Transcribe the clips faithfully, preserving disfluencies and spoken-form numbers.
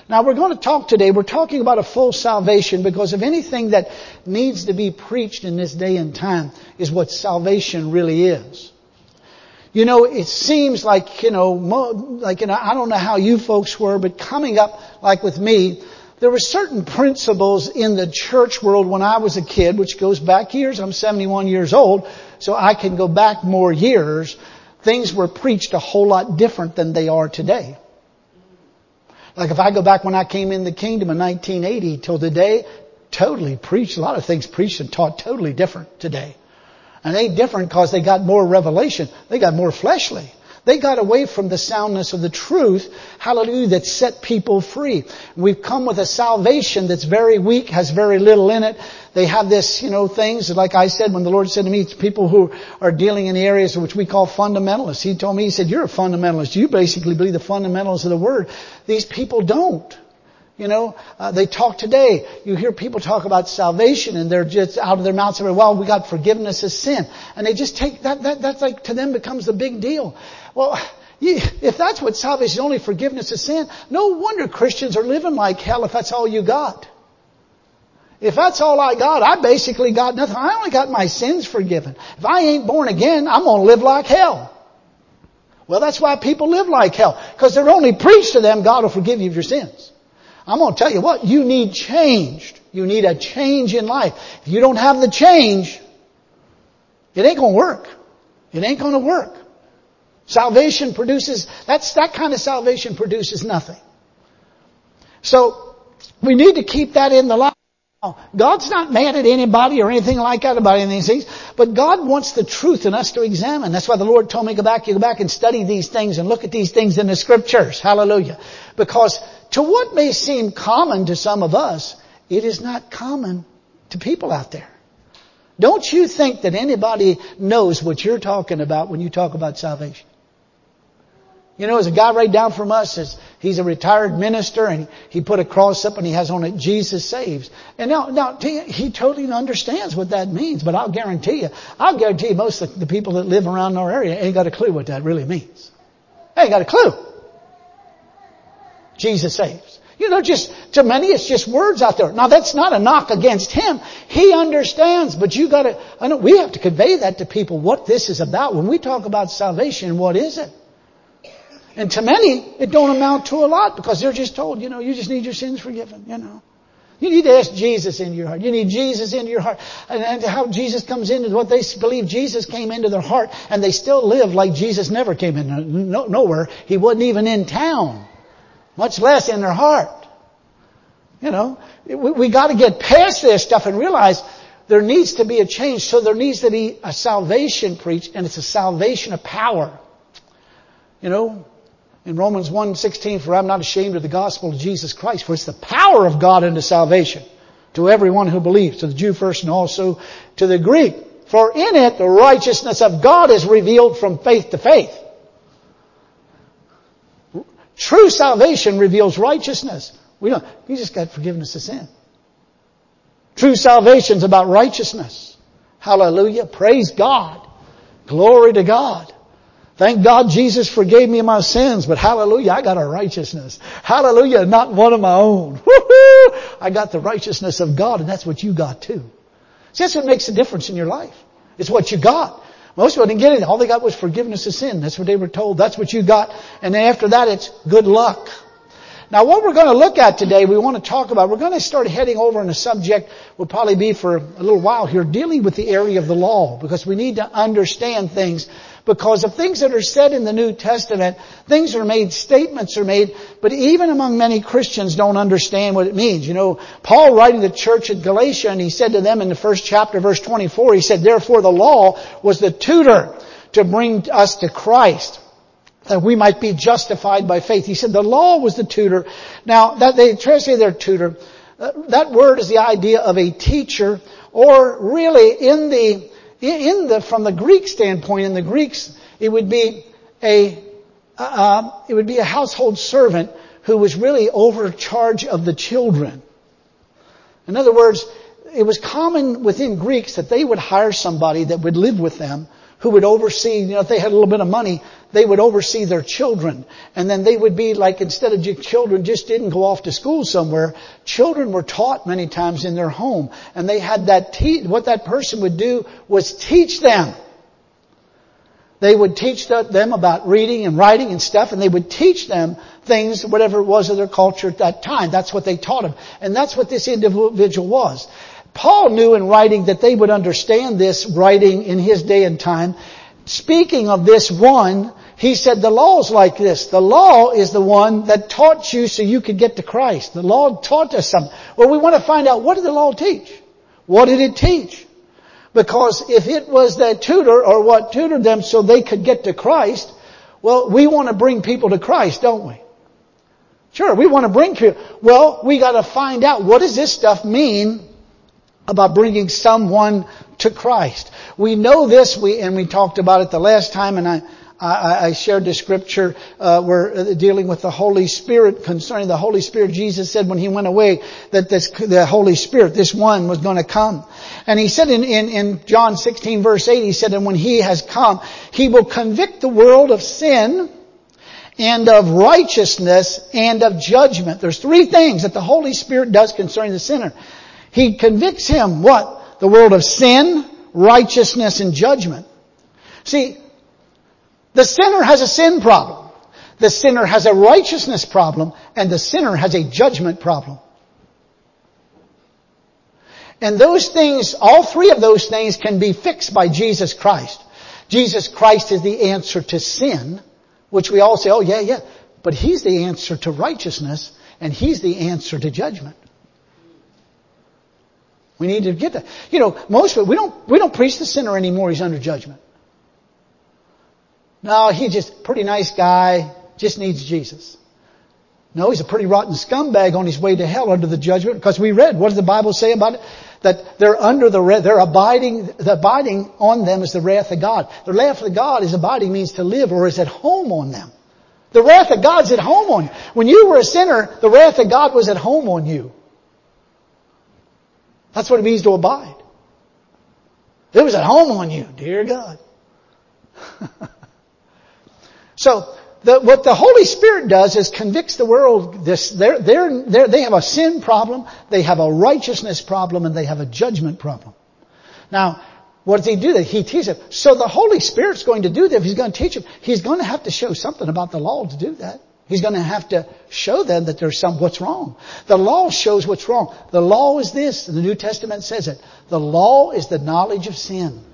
Now we're going to talk today, we're talking about a full salvation, because if anything that needs to be preached in this day and time is what salvation really is. You know, it seems like, you know, like, you know, I don't know how you folks were, but coming up, like with me, there were certain principles in the church world when I was a kid, which goes back years. I'm seventy-one years old, so I can go back more years. Things were preached a whole lot different than they are today. Like if I go back when I came in the kingdom in nineteen eighty till today, totally preached, a lot of things preached and taught totally different today. And they ain't different because they got more revelation. They got more fleshly. They got away from the soundness of the truth, hallelujah, that set people free. We've come with a salvation that's very weak, has very little in it. They have this, you know, things, like I said, when the Lord said to me, it's people who are dealing in the areas which we call fundamentalists. He told me, He said, you're a fundamentalist. You basically believe the fundamentals of the Word. These people don't. You know, uh, they talk today. You hear people talk about salvation and they're just out of their mouths saying, well, we got forgiveness of sin. And they just take that, that, that's like to them becomes the big deal. Well, if that's what salvation is, only forgiveness of sin, no wonder Christians are living like hell if that's all you got. If that's all I got, I basically got nothing. I only got my sins forgiven. If I ain't born again, I'm going to live like hell. Well, that's why people live like hell. Because they're only preached to them, God will forgive you of your sins. I'm going to tell you what, you need changed. You need a change in life. If you don't have the change, it ain't going to work. It ain't going to work. Salvation produces, that's, that kind of salvation produces nothing. So, we need to keep that in the life. God's not mad at anybody or anything like that about any of these things, but God wants the truth in us to examine. That's why the Lord told me, go back, you go back and study these things and look at these things in the Scriptures. Hallelujah. Because to what may seem common to some of us, it is not common to people out there. Don't you think that anybody knows what you're talking about when you talk about salvation? You know, there's a guy right down from us, says he's a retired minister, and he put a cross up and he has on it, Jesus saves. And now, now he totally understands what that means, but I'll guarantee you, I'll guarantee you most of the people that live around our area ain't got a clue what that really means. They ain't got a clue. Jesus saves. You know, just, to many it's just words out there. Now that's not a knock against him. He understands, but you gotta, I know, we have to convey that to people, what this is about. When we talk about salvation, what is it? And to many, it don't amount to a lot because they're just told, you know, you just need your sins forgiven, you know. You need to ask Jesus into your heart. You need Jesus into your heart. And, and how Jesus comes into what they believe Jesus came into their heart, and they still live like Jesus never came in no, nowhere. He wasn't even in town, much less in their heart. You know, we, we got to get past this stuff and realize there needs to be a change. So there needs to be a salvation preached, and it's a salvation of power. You know, in Romans one sixteen, for I'm not ashamed of the gospel of Jesus Christ, for it's the power of God unto salvation to everyone who believes, to the Jew first and also to the Greek. For in it the righteousness of God is revealed from faith to faith. True salvation reveals righteousness. We don't, you just got forgiveness of sin. True salvation is about righteousness. Hallelujah. Praise God. Glory to God. Thank God Jesus forgave me my sins, but hallelujah, I got a righteousness. Hallelujah, not one of my own. Woo-hoo! I got the righteousness of God, and that's what you got too. See, that's what makes a difference in your life. It's what you got. Most people didn't get it. All they got was forgiveness of sin. That's what they were told. That's what you got. And then after that, it's good luck. Now, what we're going to look at today, we want to talk about, we're going to start heading over on a subject, will probably be for a little while here, dealing with the area of the law, because we need to understand things. Because of things that are said in the New Testament, things are made, statements are made, but even among many Christians don't understand what it means. You know, Paul writing to the church at Galatia, and he said to them in the first chapter, verse twenty-four, he said, therefore the law was the tutor to bring us to Christ, that we might be justified by faith. He said the law was the tutor. Now, that they translate their tutor, uh, that word is the idea of a teacher, or really in the In the, from the Greek standpoint, in the Greeks, it would be a, uh, it would be a household servant who was really over charge of the children. In other words, it was common within Greeks that they would hire somebody that would live with them, who would oversee, you know, if they had a little bit of money, they would oversee their children. And then they would be like, instead of children just didn't go off to school somewhere, children were taught many times in their home. And they had that, te- what that person would do was teach them. They would teach them about reading and writing and stuff, and they would teach them things, whatever it was of their culture at that time. That's what they taught them. And that's what this individual was. Paul knew in writing that they would understand this writing in his day and time. Speaking of this one, he said the law's like this. The law is the one that taught you so you could get to Christ. The law taught us something. Well, we want to find out, what did the law teach? What did it teach? Because if it was that tutor or what tutored them so they could get to Christ, well, we want to bring people to Christ, don't we? Sure, we want to bring people. Well, we got to find out, what does this stuff mean about bringing someone to Christ? We know this, we and we talked about it the last time, and I I, I shared the scripture uh, where uh, dealing with the Holy Spirit, concerning the Holy Spirit. Jesus said when He went away that this, the Holy Spirit, this one, was going to come. And He said in, in, in John sixteen verse eight, He said, and when He has come, He will convict the world of sin and of righteousness and of judgment. There's three things that the Holy Spirit does concerning the sinner. He convicts him, what? The world of sin, righteousness, and judgment. See, the sinner has a sin problem. The sinner has a righteousness problem. And the sinner has a judgment problem. And those things, all three of those things can be fixed by Jesus Christ. Jesus Christ is the answer to sin, which we all say, oh yeah, yeah. But He's the answer to righteousness, and He's the answer to judgment. We need to get that. You know, most of it, we don't, we don't preach the sinner anymore. He's under judgment. No, he's just a pretty nice guy, just needs Jesus. No, he's a pretty rotten scumbag on his way to hell under the judgment, because we read, what does the Bible say about it? That they're under the, they're abiding, the abiding on them is the wrath of God. The wrath of God is abiding means to live or is at home on them. The wrath of God's at home on you. When you were a sinner, the wrath of God was at home on you. That's what it means to abide. It was at home on you, dear God. So, the, what the Holy Spirit does is convicts the world. This, they're, they're, they're, they have a sin problem, they have a righteousness problem, and they have a judgment problem. Now, what does He do? That He teaches them. So the Holy Spirit's going to do that. If He's going to teach them, He's going to have to show something about the law to do that. He's going to have to show them that there's some, what's wrong. The law shows what's wrong. The law is this, and the New Testament says it. The law is the knowledge of sin.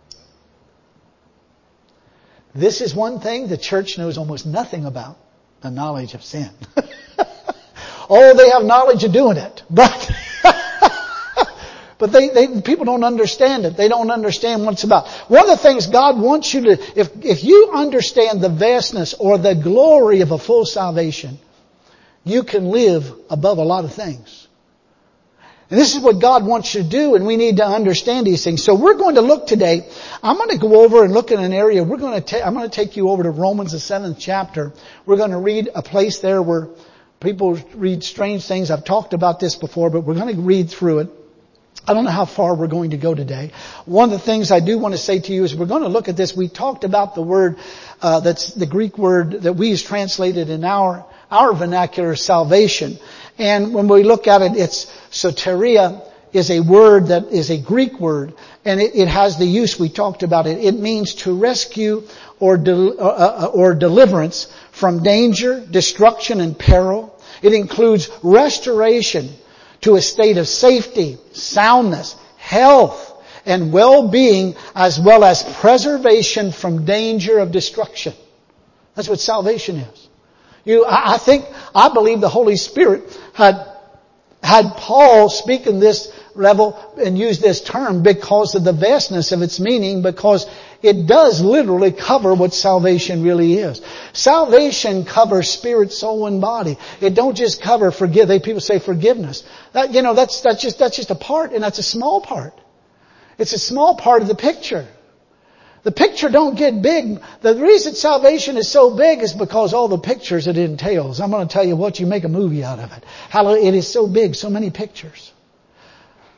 This is one thing the church knows almost nothing about. The knowledge of sin. Oh, they have knowledge of doing it. But, but they, they, people don't understand it. They don't understand what it's about. One of the things God wants you to, if, if you understand the vastness or the glory of a full salvation, you can live above a lot of things. And this is what God wants you to do, and we need to understand these things. So we're going to look today. I'm going to go over and look at an area. We're going to ta- I'm going to take you over to Romans, the seventh chapter. We're going to read a place there where people read strange things. I've talked about this before, but we're going to read through it. I don't know how far we're going to go today. One of the things I do want to say to you is we're going to look at this. We talked about the word, uh, that's the Greek word that we use translated in our, our vernacular, salvation. And when we look at it, it's soteria is a word that is a Greek word, and it, it has the use, we talked about it. It means to rescue or, del, uh, or deliverance from danger, destruction, and peril. It includes restoration to a state of safety, soundness, health, and well-being, as well as preservation from danger of destruction. That's what salvation is. You, I think, I believe the Holy Spirit had, had Paul speak in this level and use this term because of the vastness of its meaning, because it does literally cover what salvation really is. Salvation covers spirit, soul, and body. It don't just cover forgive. They people say forgiveness. That, you know, that's, that's just, that's just a part, and that's a small part. It's a small part of the picture. The picture don't get big. The reason salvation is so big is because all the pictures it entails. I'm going to tell you what, you make a movie out of it. Hallelujah. It is so big, so many pictures.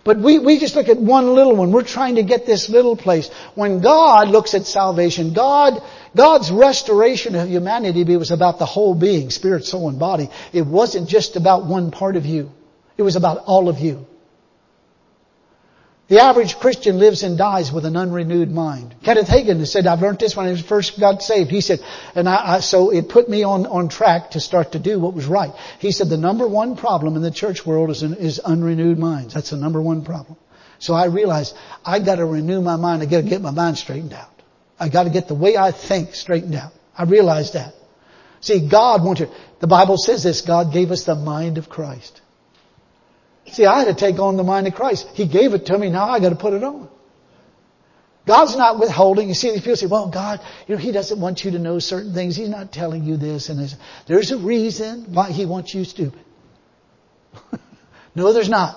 But we, we just look at one little one. We're trying to get this little place. When God looks at salvation, God, God's restoration of humanity it was about the whole being, spirit, soul, and body. It wasn't just about one part of you. It was about all of you. The average Christian lives and dies with an unrenewed mind. Kenneth Hagin said, I've learned this when I first got saved. He said, and I, I, so it put me on, on track to start to do what was right. He said, the number one problem in the church world is, an, is unrenewed minds. That's the number one problem. So I realized I got to renew my mind. I got to get my mind straightened out. I got to get the way I think straightened out. I realized that. See, God wanted, the Bible says this, God gave us the mind of Christ. See, I had to take on the mind of Christ. He gave it to me. Now I got to put it on. God's not withholding. You see, these people say, well, God, you know, He doesn't want you to know certain things. He's not telling you this and this. There's a reason why He wants you stupid. No, there's not.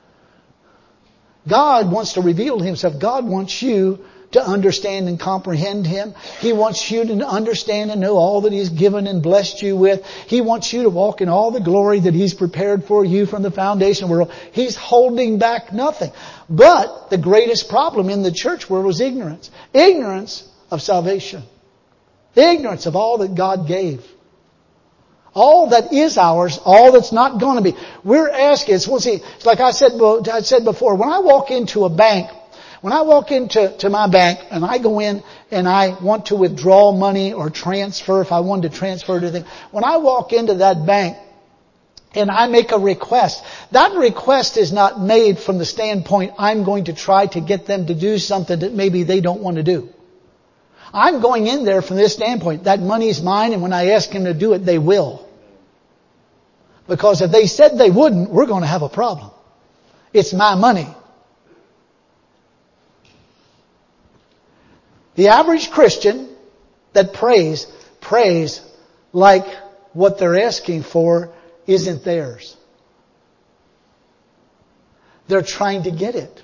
God wants to reveal Himself. God wants you to understand and comprehend Him. He wants you to understand and know all that He's given and blessed you with. He wants you to walk in all the glory that He's prepared for you from the foundation of the world. He's holding back nothing. But the greatest problem in the church world was ignorance. Ignorance of salvation. Ignorance of all that God gave. All that is ours, all that's not going to be. We're asking, it's, well, see, it's like I said, I said before, when I walk into a bank, When I walk into to my bank and I go in and I want to withdraw money or transfer, if I wanted to transfer anything, when I walk into that bank and I make a request, that request is not made from the standpoint I'm going to try to get them to do something that maybe they don't want to do. I'm going in there from this standpoint. That money's mine, and when I ask them to do it, they will. Because if they said they wouldn't, we're going to have a problem. It's my money. The average Christian that prays, prays like what they're asking for isn't theirs. They're trying to get it.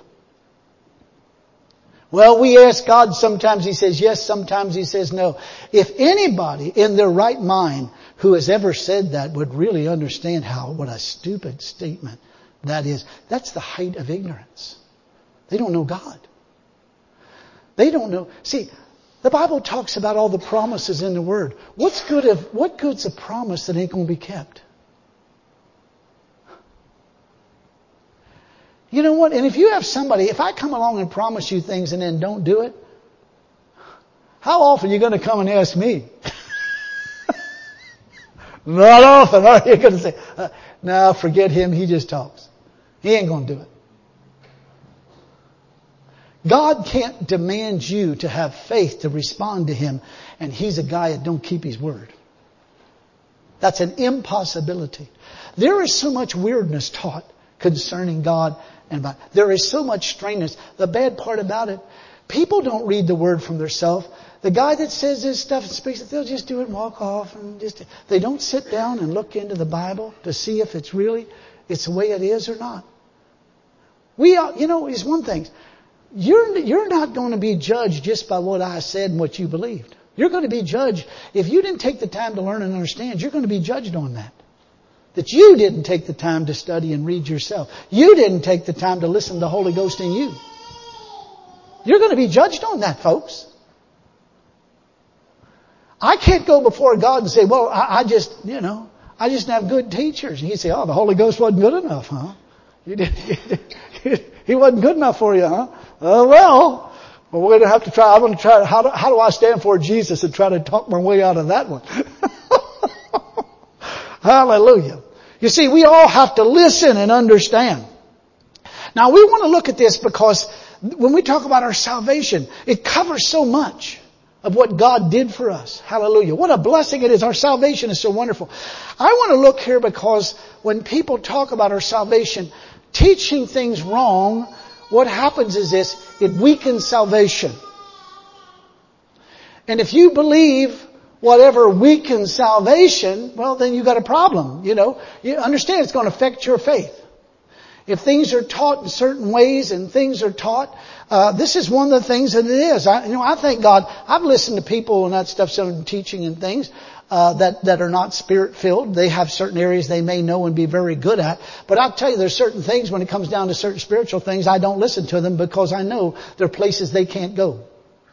Well, we ask God, sometimes He says yes, sometimes He says no. If anybody in their right mind who has ever said that would really understand how, what a stupid statement that is, that's the height of ignorance. They don't know God. They don't know. See, the Bible talks about all the promises in the Word. What's good if, what good's a promise that ain't going to be kept? You know what? And if you have somebody, if I come along and promise you things and then don't do it, how often are you going to come and ask me? Not often, are you going to say, uh, no, forget him, he just talks. He ain't going to do it. God can't demand you to have faith to respond to Him, and He's a guy that don't keep His word. That's an impossibility. There is so much weirdness taught concerning God, and by, there is so much strangeness. The bad part about it, people don't read the Word from themselves. The guy that says this stuff and speaks it, they'll just do it and walk off, and just they don't sit down and look into the Bible to see if it's really it's the way it is or not. We are, you know, it's one thing. You're, you're not going to be judged just by what I said and what you believed. You're going to be judged. If you didn't take the time to learn and understand, you're going to be judged on that. That you didn't take the time to study and read yourself. You didn't take the time to listen to the Holy Ghost in you. You're going to be judged on that, folks. I can't go before God and say, well, I, I just, you know, I just have good teachers. And He'd say, oh, the Holy Ghost wasn't good enough, huh? You did, you did, He wasn't good enough for you, huh? Uh, well, well, we're going to have to try. I'm going to try. How do, how do I stand for Jesus and try to talk my way out of that one? Hallelujah. You see, we all have to listen and understand. Now, we want to look at this because when we talk about our salvation, it covers so much of what God did for us. Hallelujah. What a blessing it is. Our salvation is so wonderful. I want to look here because when people talk about our salvation, teaching things wrong, what happens is this, it weakens salvation. And if you believe whatever weakens salvation, well, then you got a problem, you know. You understand it's going to affect your faith. If things are taught in certain ways and things are taught, uh, this is one of the things that it is. I, you know, I thank God. I've listened to people and that stuff, some teaching and things. uh, that, that are not Spirit-filled. They have certain areas they may know and be very good at. But I'll tell you, there's certain things when it comes down to certain spiritual things, I don't listen to them because I know there are places they can't go.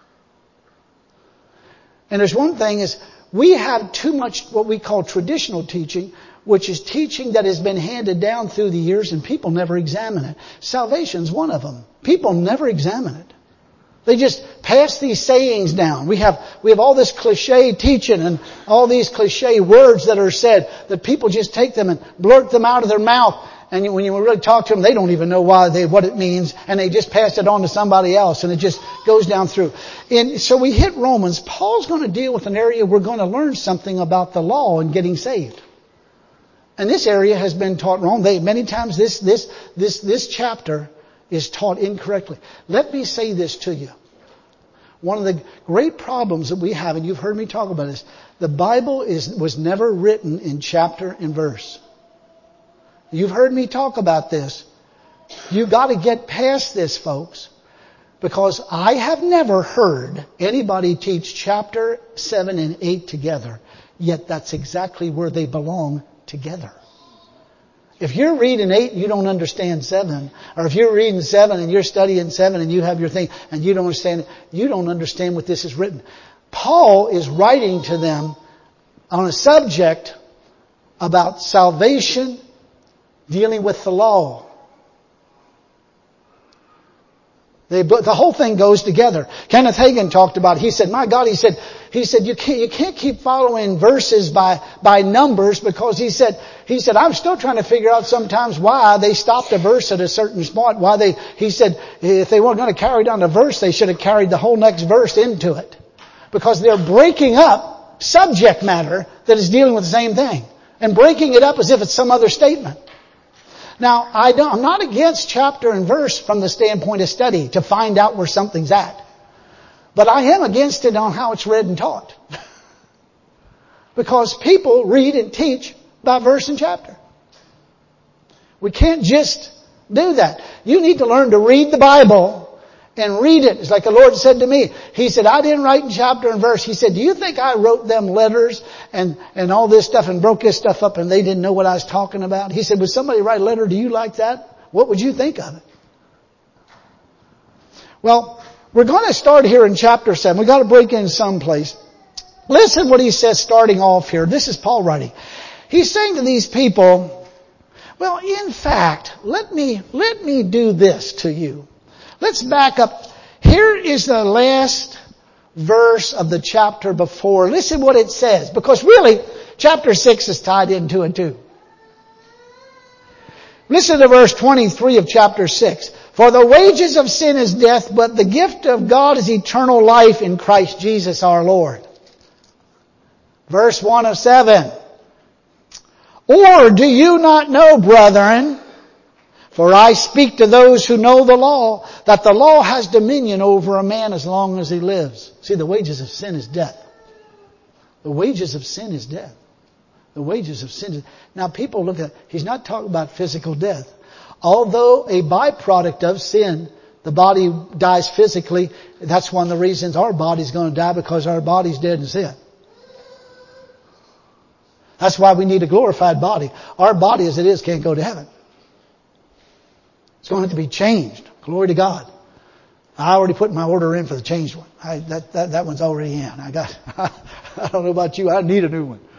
And there's one thing is, we have too much what we call traditional teaching, which is teaching that has been handed down through the years and people never examine it. Salvation's one of them. People never examine it. They just pass these sayings down. We have, we have all this cliche teaching and all these cliche words that are said that people just take them and blurt them out of their mouth. And when you really talk to them, they don't even know why they, what it means. And they just pass it on to somebody else. And it just goes down through. And so we hit Romans. Paul's going to deal with an area we're going to learn something about the law and getting saved. And this area has been taught wrong. They, many times this, this, this, this chapter is taught incorrectly. Let me say this to you. One of the great problems that we have, and you've heard me talk about this, the Bible is, was never written in chapter and verse. You've heard me talk about this. You've got to get past this, folks, because I have never heard anybody teach chapter seven and eight together, yet that's exactly where they belong together. If you're reading eight and you don't understand seven, or if you're reading seven and you're studying seven and you have your thing and you don't understand it, you don't understand what this is written. Paul is writing to them on a subject about salvation, dealing with the law. They, the whole thing goes together. Kenneth Hagin talked about it. He said, my God, he said, he said, you can't, you can't keep following verses by, by numbers because he said, he said, I'm still trying to figure out sometimes why they stopped a verse at a certain spot. Why they, he said, if they weren't going to carry down the verse, they should have carried the whole next verse into it. Because they're breaking up subject matter that is dealing with the same thing. And breaking it up as if it's some other statement. Now, I don't, I'm not against chapter and verse from the standpoint of study to find out where something's at. But I am against it on how it's read and taught. Because people read and teach by verse and chapter. We can't just do that. You need to learn to read the Bible and read it. It's like the Lord said to me. He said, I didn't write in chapter and verse. He said, do you think I wrote them letters and, and all this stuff and broke this stuff up and they didn't know what I was talking about? He said, would somebody write a letter to you like that? What would you think of it? Well, we're going to start here in chapter seven. We've got to break in someplace. Listen what he says starting off here. This is Paul writing. He's saying to these people, well, in fact, let me, let me do this to you. Let's back up. Here is the last verse of the chapter before. Listen what it says. Because really, chapter six is tied into it too. Listen to verse twenty-three of chapter six. For the wages of sin is death, but the gift of God is eternal life in Christ Jesus our Lord. Verse one of seven. Or do you not know, brethren, for I speak to those who know the law, that the law has dominion over a man as long as he lives. See, the wages of sin is death. The wages of sin is death. The wages of sin is... Now people look at, he's not talking about physical death. Although a byproduct of sin, the body dies physically, that's one of the reasons our body's going to die, because our body's dead in sin. That's why we need a glorified body. Our body as it is can't go to heaven. It's going to have to be changed. Glory to God. I already put my order in for the changed one. I, that, that, that one's already in. I got, I don't know about you. I need a new one.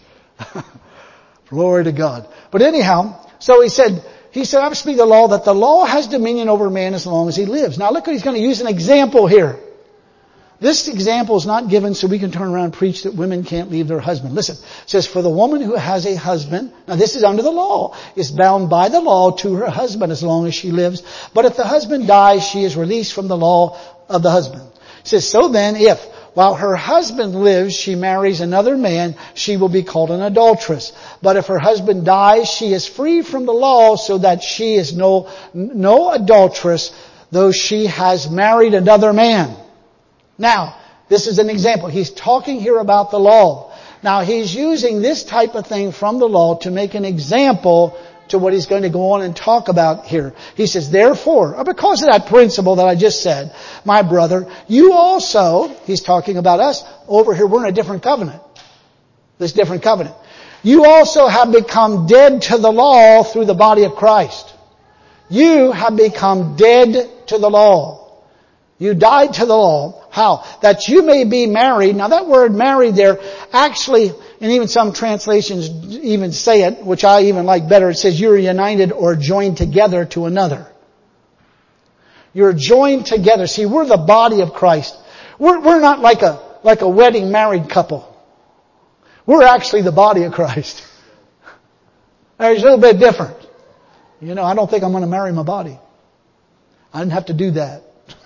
Glory to God. But anyhow, so he said, he said, I speak the law that the law has dominion over man as long as he lives. Now look, he's going to use an example here. This example is not given so we can turn around and preach that women can't leave their husband. Listen, it says, for the woman who has a husband, now this is under the law, is bound by the law to her husband as long as she lives. But if the husband dies, she is released from the law of the husband. It says, so then if, while her husband lives, she marries another man, she will be called an adulteress. But if her husband dies, she is free from the law, so that she is no, no adulteress, though she has married another man. Now, this is an example. He's talking here about the law. Now, he's using this type of thing from the law to make an example to what he's going to go on and talk about here. He says, therefore, because of that principle that I just said, my brother, you also, he's talking about us, over here we're in a different covenant. This different covenant. You also have become dead to the law through the body of Christ. You have become dead to the law. You died to the law. How? That you may be married. Now that word married there, actually, and even some translations even say it, which I even like better, it says you're united or joined together to another. You're joined together. See, we're the body of Christ. We're, we're not like a, like a wedding married couple. We're actually the body of Christ. It's a little bit different. You know, I don't think I'm going to marry my body. I didn't have to do that.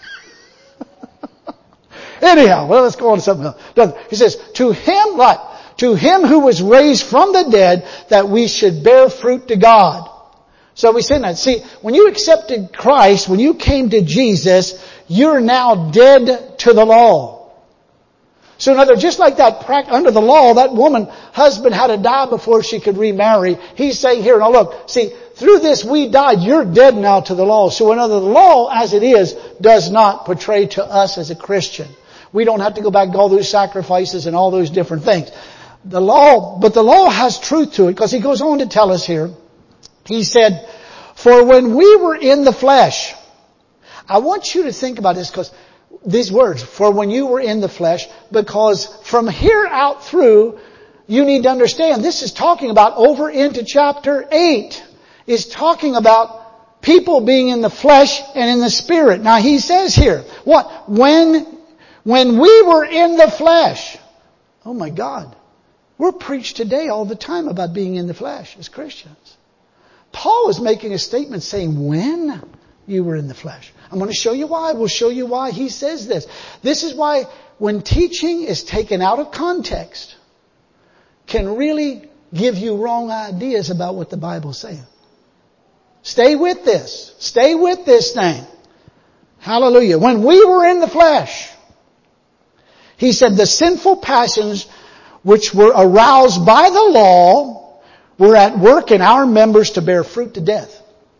Anyhow, well, let's go on to something else. He says, to him, what? To him who was raised from the dead, that we should bear fruit to God. So we say that. See, when you accepted Christ, when you came to Jesus, you're now dead to the law. So in other words, just like that, under the law, that woman, husband had to die before she could remarry. He's saying here, now look, see, through this we died, you're dead now to the law. So in other words, the law as it is does not portray to us as a Christian. We don't have to go back to all those sacrifices and all those different things. The law, but the law has truth to it, because he goes on to tell us here. He said, for when we were in the flesh, I want you to think about this, because these words, for when you were in the flesh, because from here out through, you need to understand, this is talking about over into chapter eight, is talking about people being in the flesh and in the spirit. Now he says here, what? When, when we were in the flesh. Oh my God. We're preached today all the time about being in the flesh as Christians. Paul is making a statement saying, when you were in the flesh. I'm going to show you why. We'll show you why he says this. This is why when teaching is taken out of context, can really give you wrong ideas about what the Bible's saying. Stay with this. Stay with this thing. Hallelujah. When we were in the flesh, he said the sinful passions which were aroused by the law were at work in our members to bear fruit to death.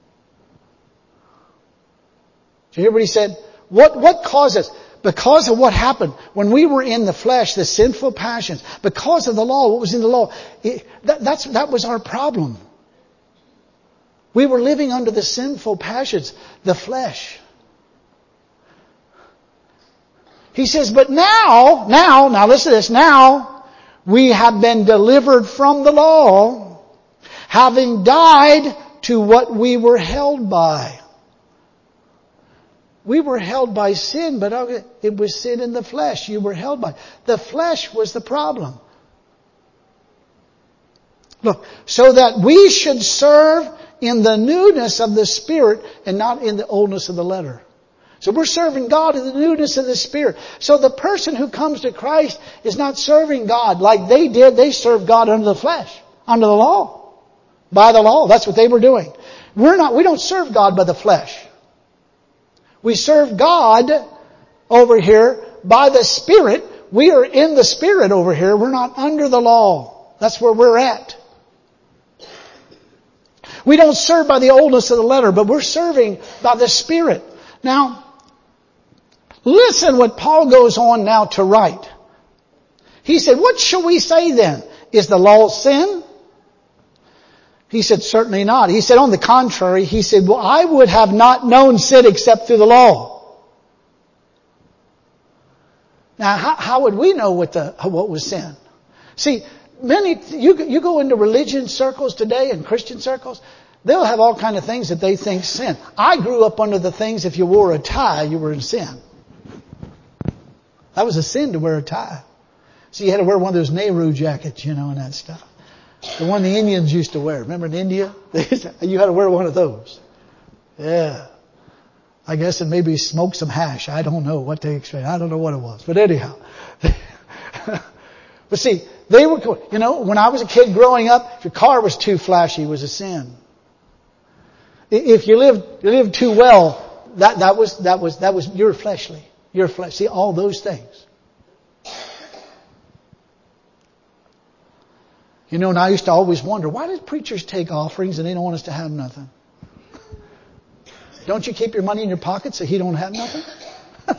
Did you hear what he said? What, what caused us? Because of what happened when we were in the flesh, the sinful passions, because of the law, what was in the law, it, that, that's, that was our problem. We were living under the sinful passions, the flesh. He says, but now, now, now listen to this, now we have been delivered from the law, having died to what we were held by. We were held by sin, but it was sin in the flesh you were held by. The flesh was the problem. Look, so that we should serve in the newness of the Spirit and not in the oldness of the letter. So we're serving God in the newness of the Spirit. So the person who comes to Christ is not serving God like they did. They served God under the flesh, under the law, by the law. That's what they were doing. We're not, we don't serve God by the flesh. We serve God over here by the Spirit. We are in the Spirit over here. We're not under the law. That's where we're at. We don't serve by the oldness of the letter, but we're serving by the Spirit. Now, listen what Paul goes on now to write. He said, what shall we say then? Is the law sin? He said, certainly not. He said, on the contrary, he said, well, I would have not known sin except through the law. Now, how, how would we know what the, what was sin? See, many, you, you go into religion circles today and Christian circles, they'll have all kind of things that they think sin. I grew up under the things if you wore a tie, you were in sin. That was a sin to wear a tie. So you had to wear one of those Nehru jackets, you know, and that stuff. The one the Indians used to wear. Remember in India? You had to wear one of those. Yeah. I guess it maybe smoke some hash. I don't know what they explained. I don't know what it was. But anyhow. But see, they were, you know, when I was a kid growing up, if your car was too flashy, it was a sin. If you lived, you lived too well, that, that was, that was, that was, you're fleshly. You're flesh. See, all those things. You know, and I used to always wonder, why did preachers take offerings and they don't want us to have nothing? Don't you keep your money in your pocket so he don't have nothing?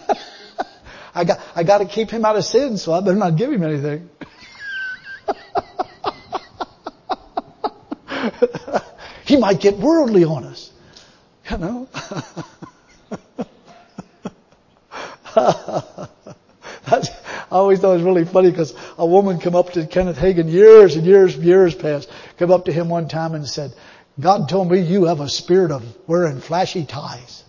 I got, I got to keep him out of sin, so I better not give him anything. He might get worldly on us. You know? That's, I always thought it was really funny because a woman came up to Kenneth Hagin years and years and years past, came up to him one time and said, God told me you have a spirit of wearing flashy ties.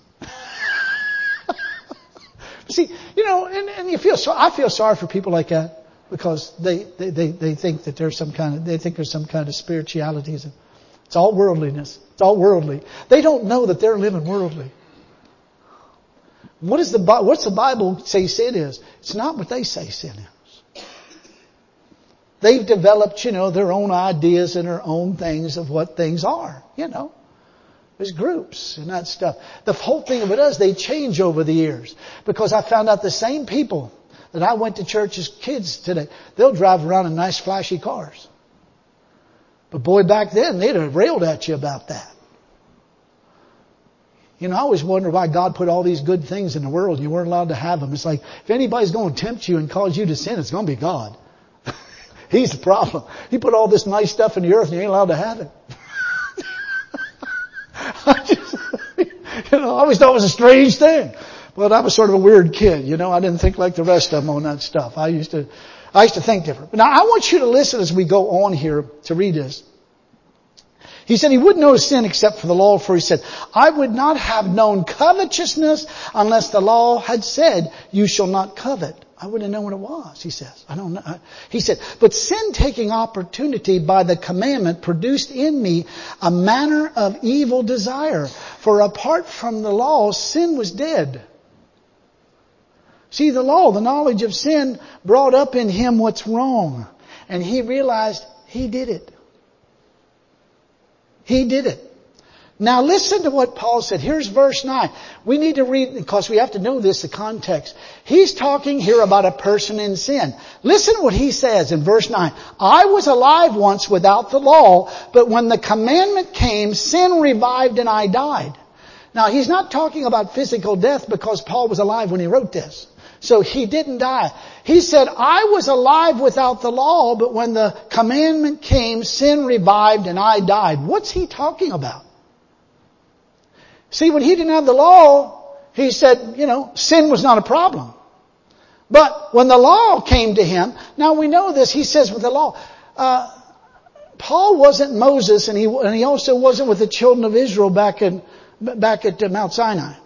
See, you know, and, and you feel so, I feel sorry for people like that because they, they, they, they think that there's some kind of, they think there's some kind of spirituality. It's all worldliness. It's all worldly. They don't know that they're living worldly. What is the, what's the Bible say sin is? It's not what they say sin is. They've developed, you know, their own ideas and their own things of what things are, you know. There's groups and that stuff. The whole thing of it is they change over the years. Because I found out the same people that I went to church as kids today, they'll drive around in nice flashy cars. But boy, back then they'd have railed at you about that. You know, I always wonder why God put all these good things in the world. You weren't allowed to have them. It's like, if anybody's going to tempt you and cause you to sin, it's going to be God. He's the problem. He put all this nice stuff in the earth and you ain't allowed to have it. I just, you know, I always thought it was a strange thing. Well, I was sort of a weird kid, you know. I didn't think like the rest of them on that stuff. I used to, I used to think different. But now I want you to listen as we go on here to read this. He said he wouldn't know sin except for the law, for he said, I would not have known covetousness unless the law had said, you shall not covet. I wouldn't know what it was, he says. I don't know. He said, but sin taking opportunity by the commandment produced in me a manner of evil desire. For apart from the law, sin was dead. See, the law, the knowledge of sin, brought up in him what's wrong. And he realized he did it. He did it. Now listen to what Paul said. Here's verse nine. We need to read, because we have to know this, the context. He's talking here about a person in sin. Listen to what he says in verse nine. I was alive once without the law, but when the commandment came, sin revived and I died. Now he's not talking about physical death because Paul was alive when he wrote this. So he didn't die. He said, I was alive without the law, but when the commandment came, sin revived and I died. What's he talking about? See, when he didn't have the law, he said, you know, sin was not a problem. But when the law came to him, now we know this, he says with the law, uh, Paul wasn't Moses and he, and he also wasn't with the children of Israel back in, back at Mount Sinai.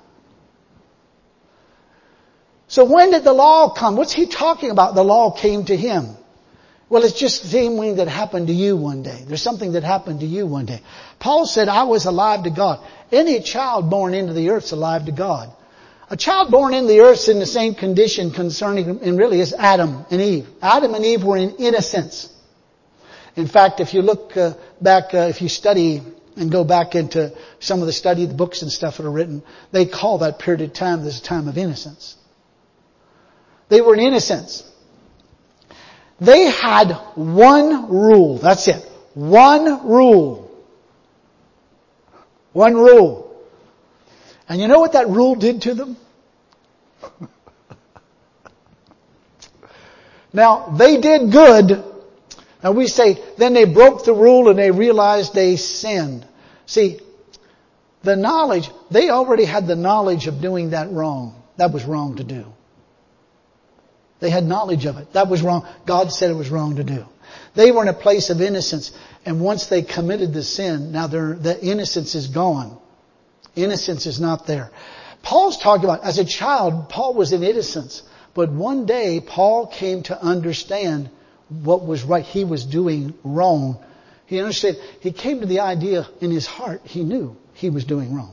So when did the law come? What's he talking about? The law came to him. Well, it's just the same thing that happened to you one day. There's something that happened to you one day. Paul said, I was alive to God. Any child born into the earth is alive to God. A child born into the earth is in the same condition concerning, and really is Adam and Eve. Adam and Eve were in innocence. In fact, if you look uh, back, uh, if you study and go back into some of the study, the books and stuff that are written, they call that period of time this time of innocence. They were in innocence. They had one rule. That's it. One rule. One rule. And you know what that rule did to them? Now, they did good. Now we say, then they broke the rule and they realized they sinned. See, the knowledge, they already had the knowledge of doing that wrong. That was wrong to do. They had knowledge of it. That was wrong. God said it was wrong to do. They were in a place of innocence. And once they committed the sin, now their, the innocence is gone. Innocence is not there. Paul's talking about, as a child, Paul was in innocence. But one day, Paul came to understand what was right. He was doing wrong. He understood. He came to the idea in his heart. He knew he was doing wrong.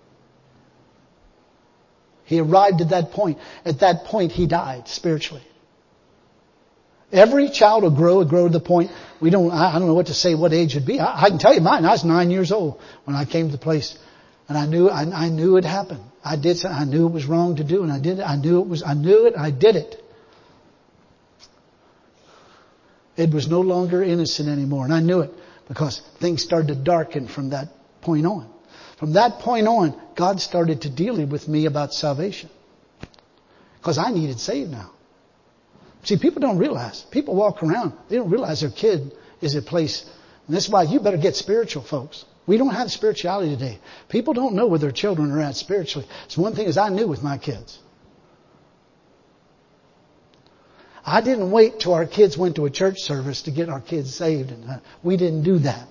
He arrived at that point. At that point, he died spiritually. Every child will grow, will grow to the point. We don't, I don't know what to say, what age it'd be. I, I can tell you mine. I was nine years old when I came to the place. And I knew, I, I knew it happened. I did, I knew it was wrong to do and I did it. I knew it was, I knew it, I did it. It was no longer innocent anymore. And I knew it because things started to darken from that point on. From that point on, God started to deal with me about salvation. Because I needed saved now. See, people don't realize. People walk around. They don't realize their kid is a place And this is why you better get spiritual, folks. We don't have spirituality today. People don't know where their children are at spiritually. So one thing is I knew with my kids. I didn't wait till our kids went to a church service to get our kids saved. And uh, we didn't do that.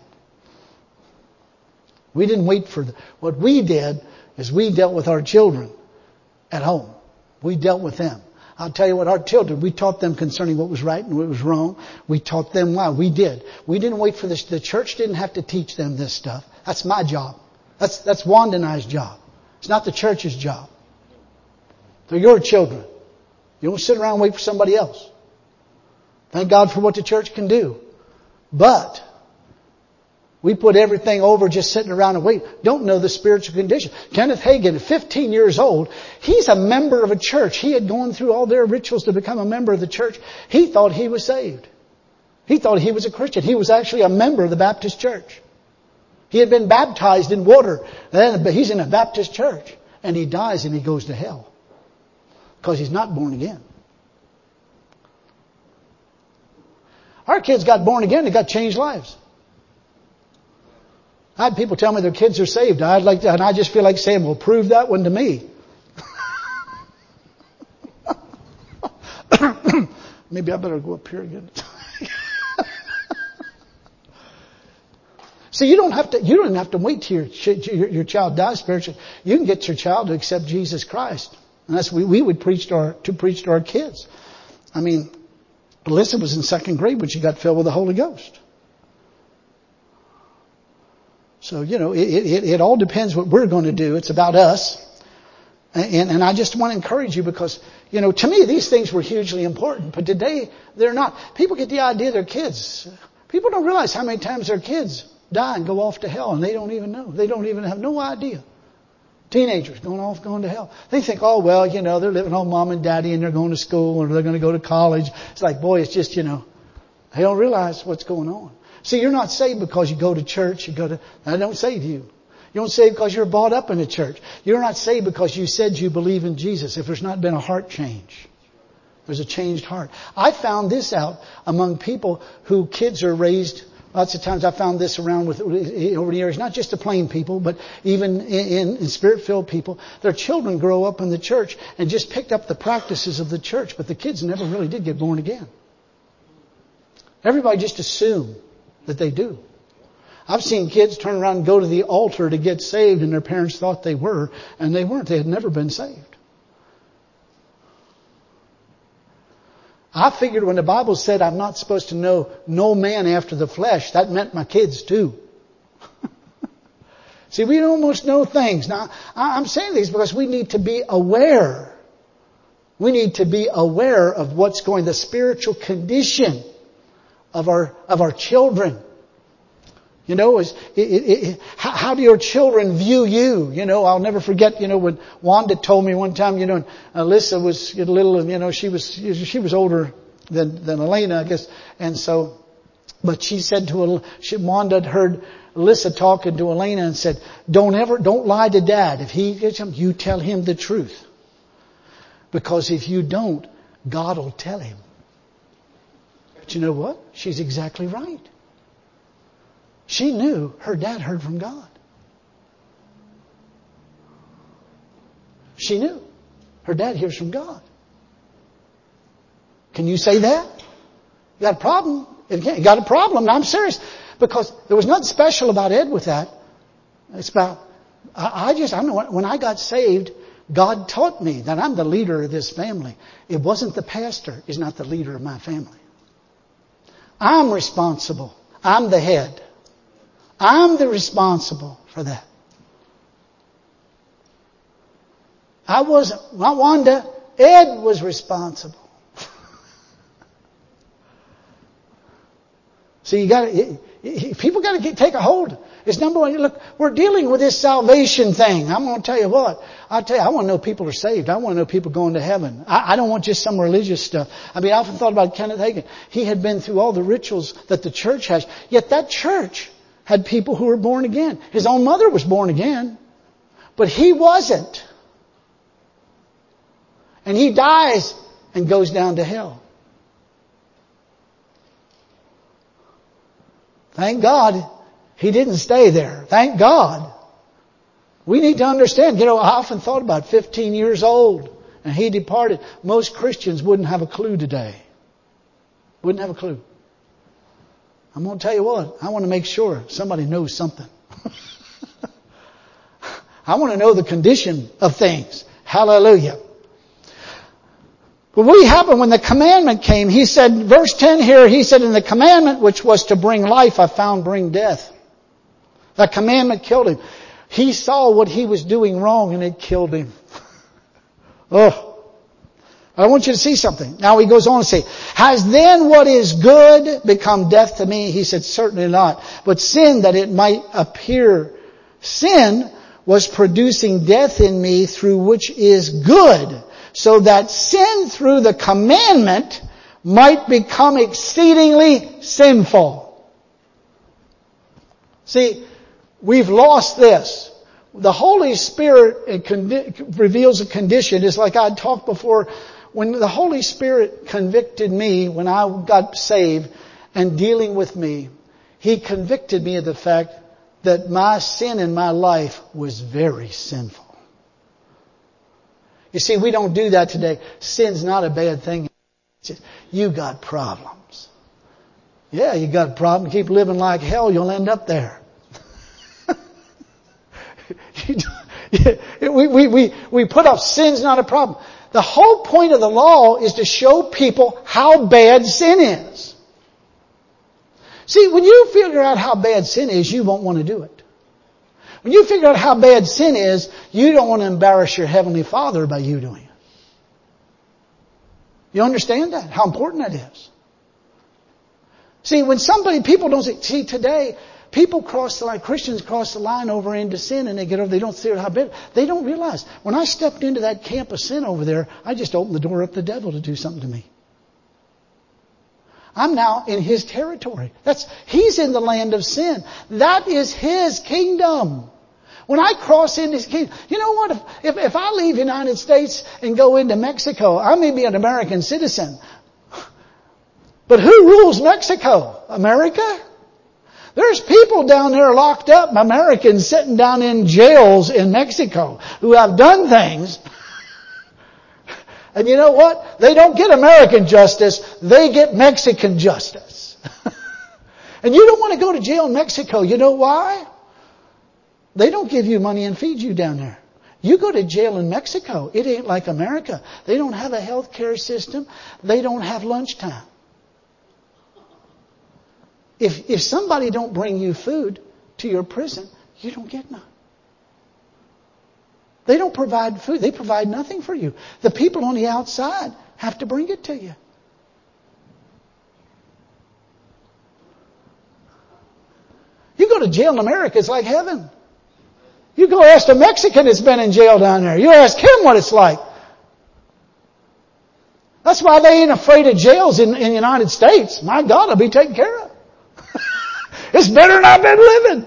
We didn't wait for the, what we did is we dealt with our children at home. We dealt with them. I'll tell you what, our children, we taught them concerning what was right and what was wrong. We taught them why. We did. We didn't wait for this. The church didn't have to teach them this stuff. That's my job. That's, that's Wanda and I's job. It's not the church's job. They're your children. You don't sit around and wait for somebody else. Thank God for what the church can do. But we put everything over just sitting around and wait. Don't know the spiritual condition. Kenneth Hagin, at fifteen years old, he's a member of a church. He had gone through all their rituals to become a member of the church. He thought he was saved. He thought he was a Christian. He was actually a member of the Baptist church. He had been baptized in water. But he's in a Baptist church. And he dies and he goes to hell. Because he's not born again. Our kids got born again. They got changed lives. I had people tell me their kids are saved. I'd like to, and I just feel like saying, well, prove that one to me. Maybe I better go up here again. See, you don't have to, you don't have to wait till your, your, your child dies spiritually. You can get your child to accept Jesus Christ. And that's what we, we would preach to our, to preach to our kids. I mean, Alyssa was in second grade when she got filled with the Holy Ghost. So, you know, it, it, it all depends what we're going to do. It's about us. And, and I just want to encourage you because, you know, to me, these things were hugely important. But today, they're not. People get the idea they're kids. People don't realize how many times their kids die and go off to hell. And they don't even know. They don't even have no idea. Teenagers going off, going to hell. They think, oh, well, you know, they're living on mom and daddy and they're going to school or they're going to go to college. It's like, boy, it's just, you know, they don't realize what's going on. See, you're not saved because you go to church. You go to, that don't save you. You don't save because you're brought up in a church. You're not saved because you said you believe in Jesus. If there's not been a heart change, there's a changed heart. I found this out among people who kids are raised. Lots of times I found this around with over the years, not just the plain people, but even in, in spirit-filled people. Their children grow up in the church and just picked up the practices of the church, but the kids never really did get born again. Everybody just assumed that they do. I've seen kids turn around and go to the altar to get saved and their parents thought they were and they weren't. They had never been saved. I figured when the Bible said I'm not supposed to know no man after the flesh, that meant my kids too. See, we almost know things. Now, I'm saying these because we need to be aware. We need to be aware of what's going, the spiritual condition of our, of our children. You know, is, it, it, it, how, how do your children view you? You know, I'll never forget, you know, when Wanda told me one time, you know, Alyssa was a little, you know, she was, she was older than, than Elena, I guess. And so, but she said to, she, Wanda had heard Alyssa talking to Elena and said, don't ever, don't lie to Dad. If he gets him, you tell him the truth. Because if you don't, God will tell him. But you know what? She's exactly right. She knew her dad heard from God. She knew her dad hears from God. Can you say that? You got a problem. You got a problem. I'm serious. Because there was nothing special about Ed with that. It's about, I, I just, I know when I got saved, God taught me that I'm the leader of this family. It wasn't the pastor is not the leader of my family. I'm responsible. I'm the head. I'm the responsible for that. I wasn't, not Wanda, Ed was responsible. See, you got to, people got to take a hold. It's number one. Look, we're dealing with this salvation thing. I'm going to tell you what. I tell you, I want to know people are saved. I want to know people going to heaven. I, I don't want just some religious stuff. I mean, I often thought about Kenneth Hagin. He had been through all the rituals that the church has. Yet that church had people who were born again. His own mother was born again. But he wasn't. And he dies and goes down to hell. Thank God He didn't stay there. Thank God. We need to understand, you know, I often thought about fifteen years old and He departed. Most Christians wouldn't have a clue today. Wouldn't have a clue. I'm going to tell you what, I want to make sure somebody knows something. I want to know the condition of things. Hallelujah. But what happened when the commandment came? He said, verse ten here, He said, in the commandment which was to bring life, I found bring death. That commandment killed him. He saw what he was doing wrong and it killed him. Oh. I want you to see something. Now he goes on to say, has then what is good become death to me? He said, certainly not. But sin, that it might appear, sin was producing death in me through which is good, so that sin through the commandment might become exceedingly sinful. See, we've lost this. The Holy Spirit condi- reveals a condition. It's like I talked before. When the Holy Spirit convicted me when I got saved and dealing with me, He convicted me of the fact that my sin in my life was very sinful. You see, we don't do that today. Sin's not a bad thing. You got problems. Yeah, you got a problem. Keep living like hell, you'll end up there. we, we, we, we put up sin's not a problem. The whole point of the law is to show people how bad sin is. See, when you figure out how bad sin is, you won't want to do it. When you figure out how bad sin is, you don't want to embarrass your Heavenly Father by you doing it. You understand that? How important that is. See, when somebody, people don't see, see today, people cross the line, Christians cross the line over into sin and they get over, they don't see how bad, they don't realize. When I stepped into that camp of sin over there, I just opened the door up to the devil to do something to me. I'm now in his territory. That's, he's in the land of sin. That is his kingdom. When I cross into his kingdom, you know what? If, if, if I leave the United States and go into Mexico, I may be an American citizen. But who rules Mexico? America? There's people down there locked up, Americans sitting down in jails in Mexico who have done things. And you know what? They don't get American justice, they get Mexican justice. And you don't want to go to jail in Mexico. You know why? They don't give you money and feed you down there. You go to jail in Mexico, it ain't like America. They don't have a health care system. They don't have lunchtime. If, if somebody don't bring you food to your prison, you don't get none. They don't provide food. They provide nothing for you. The people on the outside have to bring it to you. You go to jail in America, it's like heaven. You go ask a Mexican that's been in jail down there. You ask him what it's like. That's why they ain't afraid of jails in, in the United States. My God, I'll be taken care of. It's better than I've been living.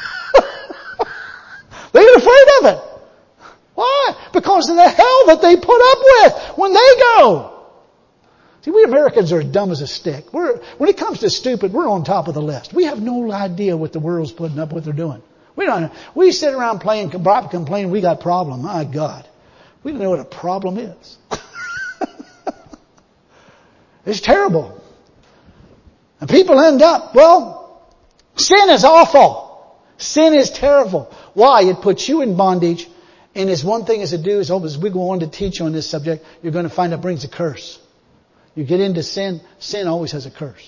They ain't afraid of it. Why? Because of the hell that they put up with when they go. See, we Americans are as dumb as a stick. We're, when it comes to stupid, we're on top of the list. We have no idea what the world's putting up with or doing. We don't. We sit around playing, complaining we got a problem. My God. We don't know what a problem is. It's terrible. And people end up, well, sin is awful. Sin is terrible. Why? It puts you in bondage. And as one thing as it do is, oh, as we go on to teach on this subject, you're going to find it brings a curse. You get into sin, sin always has a curse.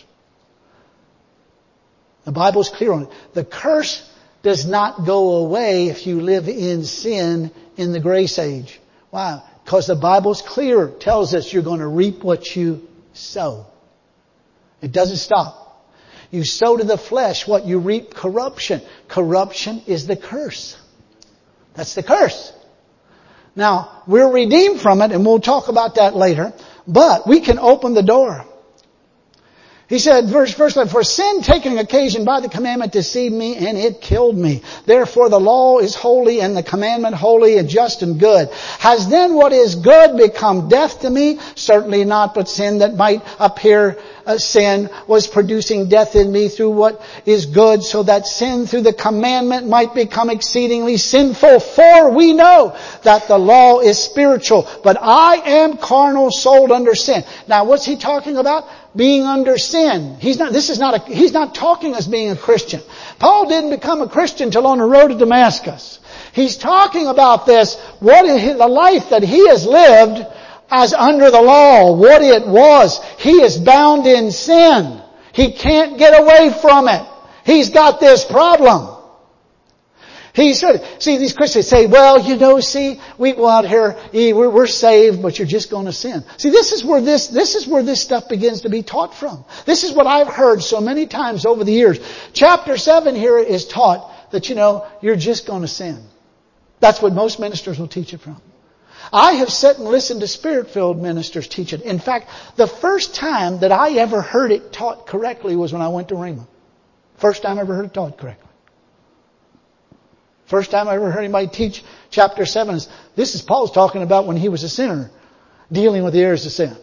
The Bible's clear on it. The curse does not go away if you live in sin in the grace age. Why? Because the Bible's clear, tells us you're going to reap what you sow. It doesn't stop. You sow to the flesh what you reap, corruption. Corruption is the curse. That's the curse. Now, we're redeemed from it, and we'll talk about that later. But we can open the door. He said, verse first, for sin taking occasion by the commandment deceived me, and it killed me. Therefore the law is holy, and the commandment holy and just and good. Has then what is good become death to me? Certainly not, but sin that might appear uh, sin was producing death in me through what is good, so that sin through the commandment might become exceedingly sinful. For we know that the law is spiritual, but I am carnal, sold under sin. Now what's he talking about? Being under sin. He's not, this is not a, he's not talking as being a Christian. Paul didn't become a Christian till on the road to Damascus. He's talking about this, what is the life that he has lived as under the law, what it was. He is bound in sin. He can't get away from it. He's got this problem. He said, see, these Christians say, well, you know, see, we go out here, we're, we're saved, but you're just going to sin. See, this is where this, this is where this stuff begins to be taught from. This is what I've heard so many times over the years. Chapter seven here is taught that, you know, you're just going to sin. That's what most ministers will teach it from. I have sat and listened to Spirit-filled ministers teach it. In fact, the first time that I ever heard it taught correctly was when I went to Rhema. First time I ever heard it taught correctly. First time I ever heard anybody teach chapter seven is, this is Paul's talking about when he was a sinner, dealing with the heirs of sin.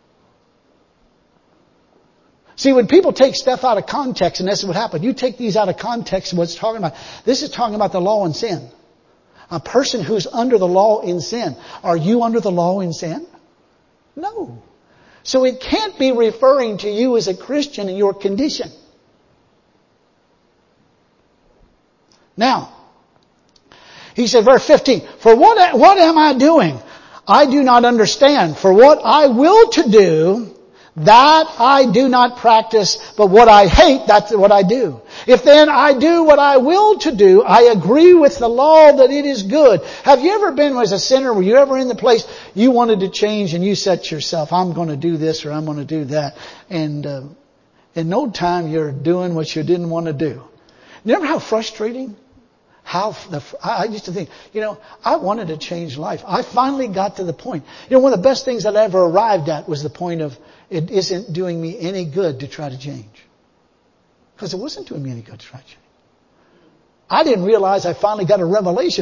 See, when people take stuff out of context, and this is what happened, you take these out of context and what it's talking about. This is talking about the law and sin. A person who's under the law in sin. Are you under the law in sin? No. So it can't be referring to you as a Christian in your condition. Now, he said, verse fifteen, for what, what am I doing? I do not understand. For what I will to do, that I do not practice, but what I hate, that's what I do. If then I do what I will to do, I agree with the law that it is good. Have you ever been as a sinner, were you ever in the place you wanted to change and you said to yourself, I'm going to do this or I'm going to do that. And uh, in no time you're doing what you didn't want to do. Remember how frustrating? How the, I used to think, you know, I wanted to change life. I finally got to the point. You know, one of the best things that I ever arrived at was the point of it isn't doing me any good to try to change. Because it wasn't doing me any good to try to change. I didn't realize I finally got a revelation.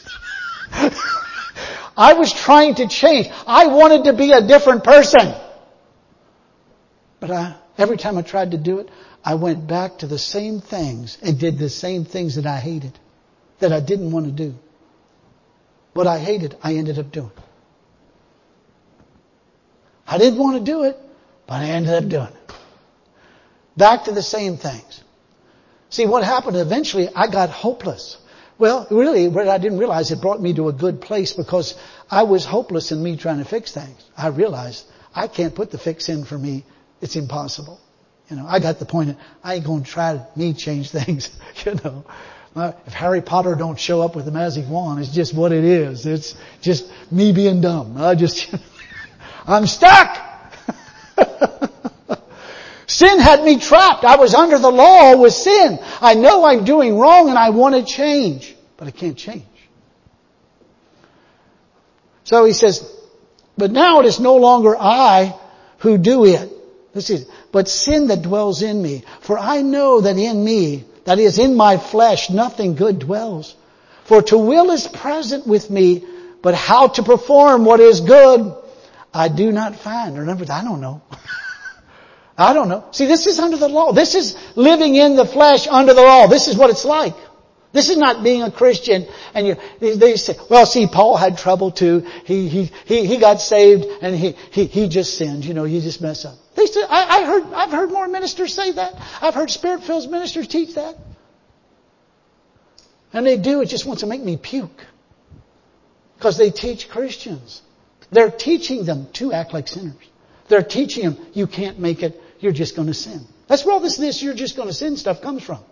I was trying to change. I wanted to be a different person. But I, every time I tried to do it, I went back to the same things and did the same things that I hated, that I didn't want to do. What I hated, I ended up doing. I didn't want to do it, but I ended up doing it. Back to the same things. See, what happened eventually, I got hopeless. Well, really, what I didn't realize, it brought me to a good place because I was hopeless in me trying to fix things. I realized I can't put the fix in for me. It's impossible. You know, I got the point that I ain't going to try to me change things. You know, if Harry Potter don't show up with the magic wand, it's just what it is. It's just me being dumb. I just, I'm stuck. Sin had me trapped. I was under the law with sin. I know I'm doing wrong and I want to change, but I can't change. So he says, but now it is no longer I who do it. This is, but sin that dwells in me. For I know that in me, that is in my flesh, nothing good dwells. For to will is present with me, but how to perform what is good, I do not find. Remember, I don't know. I don't know. See, this is under the law. This is living in the flesh under the law. This is what it's like. This is not being a Christian. And you, they say, well, see, Paul had trouble too. He, he, he, he got saved and he, he, he just sinned. You know, you just mess up. They say, I, I heard, I've heard more ministers say that. I've heard Spirit-filled ministers teach that. And they do. It just wants to make me puke. Because they teach Christians. They're teaching them to act like sinners. They're teaching them, you can't make it. You're just going to sin. That's where all this, this you're just going to sin stuff comes from.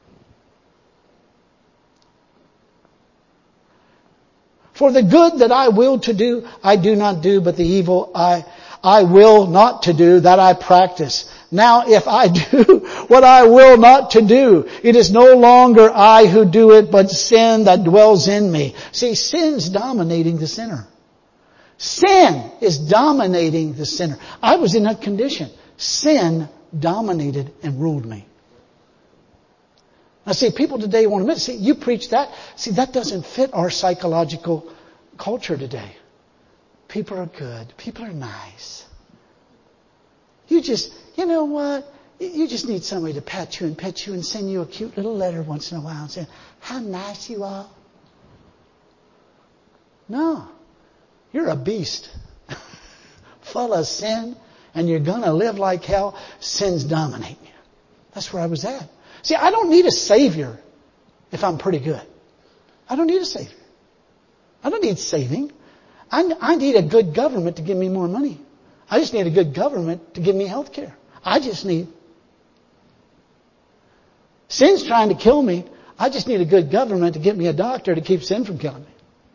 For the good that I will to do, I do not do, but the evil I, I will not to do, that I practice. Now if I do what I will not to do, it is no longer I who do it, but sin that dwells in me. See, sin's dominating the sinner. Sin is dominating the sinner. I was in that condition. Sin dominated and ruled me. Now see, people today want to admit, see, you preach that. See, that doesn't fit our psychological culture today. People are good. People are nice. You just you know what? You just need somebody to pat you and pet you and send you a cute little letter once in a while and say, how nice you are. No. You're a beast. Full of sin. And you're going to live like hell. Sin's dominating you. That's where I was at. See, I don't need a Savior if I'm pretty good. I don't need a Savior. I don't need saving. I, I need a good government to give me more money. I just need a good government to give me health care. I just need... Sin's trying to kill me. I just need a good government to get me a doctor to keep sin from killing me.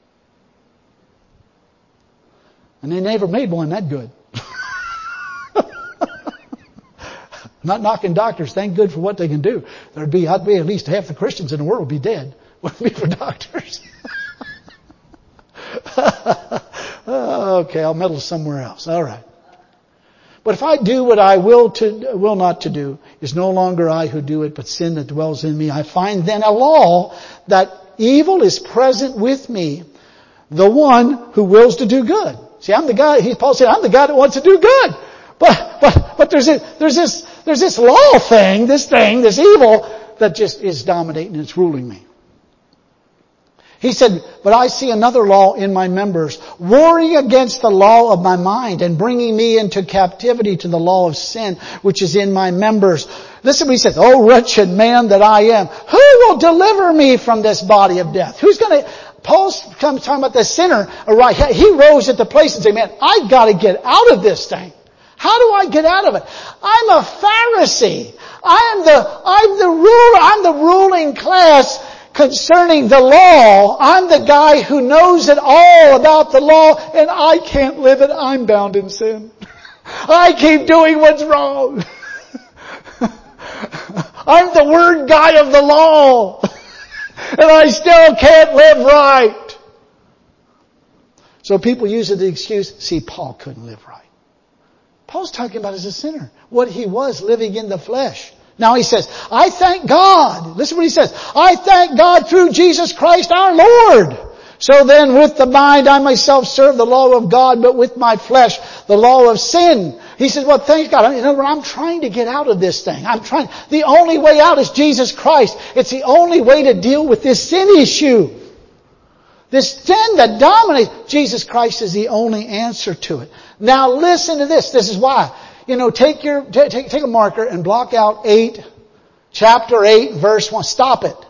And they never made one that good. Not knocking doctors. Thank good for what they can do. There'd be, I'd be at least half the Christians in the world would be dead. Wouldn't be for doctors. Okay, I'll meddle somewhere else. All right. But if I do what I will to will not to do, is no longer I who do it, but sin that dwells in me. I find then a law that evil is present with me, the one who wills to do good. See, I'm the guy. He, Paul said, I'm the guy that wants to do good. But but but there's a, there's this there's this law thing, this thing, this evil that just is dominating and it's ruling me. He said, but I see another law in my members, warring against the law of my mind and bringing me into captivity to the law of sin, which is in my members. Listen what he says, oh wretched man that I am, who will deliver me from this body of death? Who's going to... Paul's talking about the sinner. Right, he rose at the place and said, man, I got to get out of this thing. How do I get out of it? I'm a Pharisee. I am the, I'm the ruler, I'm the ruling class concerning the law. I'm the guy who knows it all about the law and I can't live it. I'm bound in sin. I keep doing what's wrong. I'm the word guy of the law. And I still can't live right. So people use it as the excuse, see, Paul couldn't live right. Paul's talking about as a sinner. What he was living in the flesh. Now he says, I thank God. Listen what he says. I thank God through Jesus Christ our Lord. So then with the mind I myself serve the law of God, but with my flesh the law of sin. He says, well, thank God. You know, I'm trying to get out of this thing. I'm trying. The only way out is Jesus Christ. It's the only way to deal with this sin issue. This sin that dominates. Jesus Christ is the only answer to it. Now listen to this. This is why. You know, take your, take, take a marker and block out eight, chapter eight, verse one. Stop it.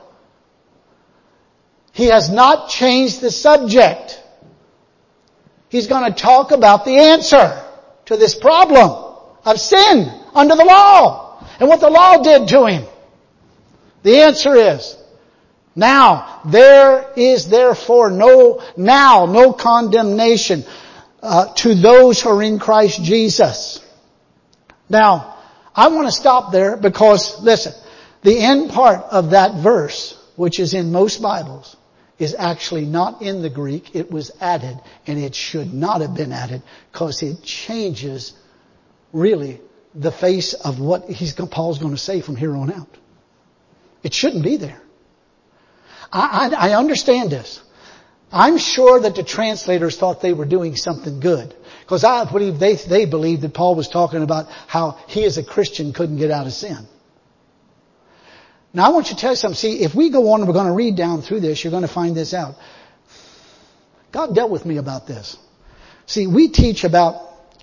He has not changed the subject. He's going to talk about the answer to this problem of sin under the law and what the law did to him. The answer is, now there is therefore no, now no condemnation uh, to those who are in Christ Jesus. Now, I want to stop there because, listen, the end part of that verse, which is in most Bibles, is actually not in the Greek. It was added, and it should not have been added because it changes really the face of what he's, Paul's going to say from here on out. It shouldn't be there. I, I, I understand this. I'm sure that the translators thought they were doing something good. Because I believe they, they believed that Paul was talking about how he as a Christian couldn't get out of sin. Now I want you to tell you something. See, if we go on and we're going to read down through this, you're going to find this out. God dealt with me about this. See, we teach about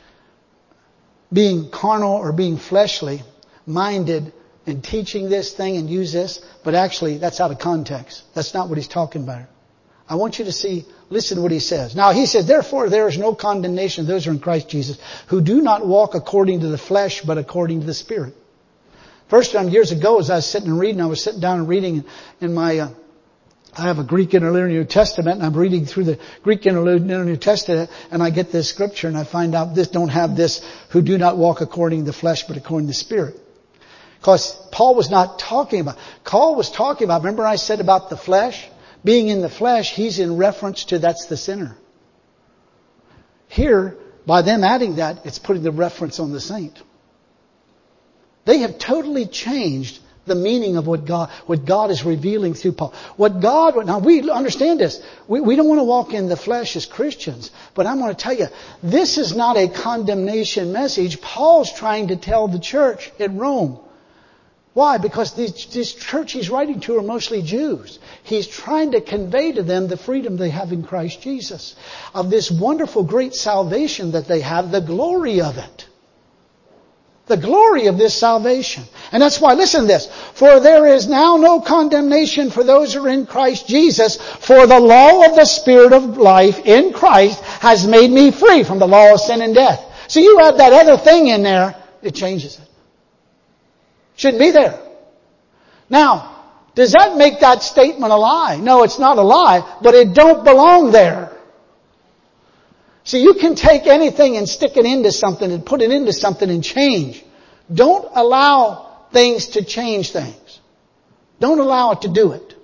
being carnal or being fleshly minded and teaching this thing and use this, but actually that's out of context. That's not what he's talking about. I want you to see, listen to what he says. Now he says, therefore there is no condemnation of those who are in Christ Jesus, who do not walk according to the flesh, but according to the Spirit. First time years ago, as I was sitting and reading, I was sitting down and reading in my, uh, I have a Greek Interlinear New Testament, and I'm reading through the Greek Interlinear New Testament, and I get this scripture, and I find out this don't have this, who do not walk according to the flesh, but according to the Spirit. Because Paul was not talking about, Paul was talking about, remember I said about the flesh? Being in the flesh, he's in reference to that's the sinner. Here, by them adding that, it's putting the reference on the saint. They have totally changed The meaning of what God, what God is revealing through Paul. What God, now we understand this. We, we don't want to walk in the flesh as Christians. But I'm going to tell you, this is not a condemnation message. Paul's trying to tell the church at Rome. Why? Because this, this church he's writing to are mostly Jews. He's trying to convey to them the freedom they have in Christ Jesus. Of this wonderful, great salvation that they have, the glory of it. The glory of this salvation. And that's why, listen to this. For there is now no condemnation for those who are in Christ Jesus. For the law of the Spirit of life in Christ has made me free from the law of sin and death. So you add that other thing in there, it changes it. Shouldn't be there. Now, does that make that statement a lie? No, it's not a lie, but it don't belong there. See, you can take anything and stick it into something and put it into something and change. Don't allow things to change things. Don't allow it to do it.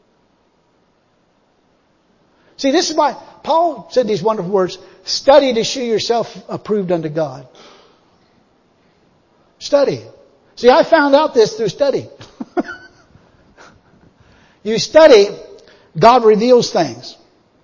See, this is why Paul said these wonderful words, study to show yourself approved unto God. Study. See, I found out this through study. You study, God reveals things.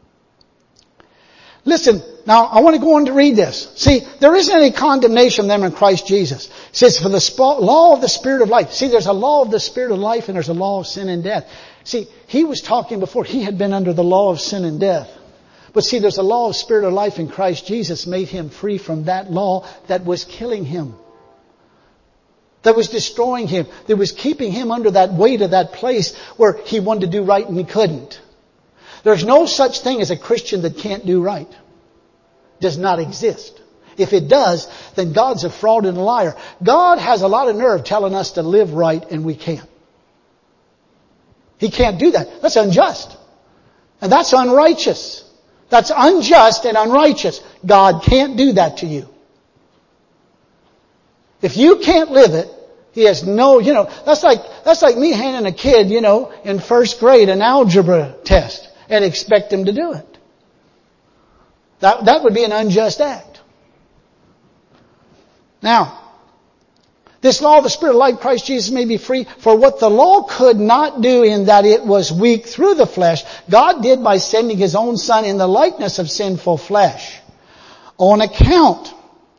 Listen, now I want to go on to read this. See, there isn't any condemnation of them in Christ Jesus. It says, for the sp- law of the Spirit of life. See, there's a law of the Spirit of life and there's a law of sin and death. See, he was talking before. He had been under the law of sin and death. But see, there's a law of Spirit of life in Christ Jesus made him free from that law that was killing him. That was destroying him. That was keeping him under that weight of that place where he wanted to do right and he couldn't. There's no such thing as a Christian that can't do right. Does not exist. If it does, then God's a fraud and a liar. God has a lot of nerve telling us to live right and we can't. He can't do that. That's unjust. And that's unrighteous. That's unjust and unrighteous. God can't do that to you. If you can't live it, He has no, you know, that's like, that's like me handing a kid, you know, in first grade an algebra test and expect him to do it. That, that would be an unjust act. Now, this law of the Spirit of life, Christ Jesus may be free. For what the law could not do in that it was weak through the flesh, God did by sending His own Son in the likeness of sinful flesh. On account,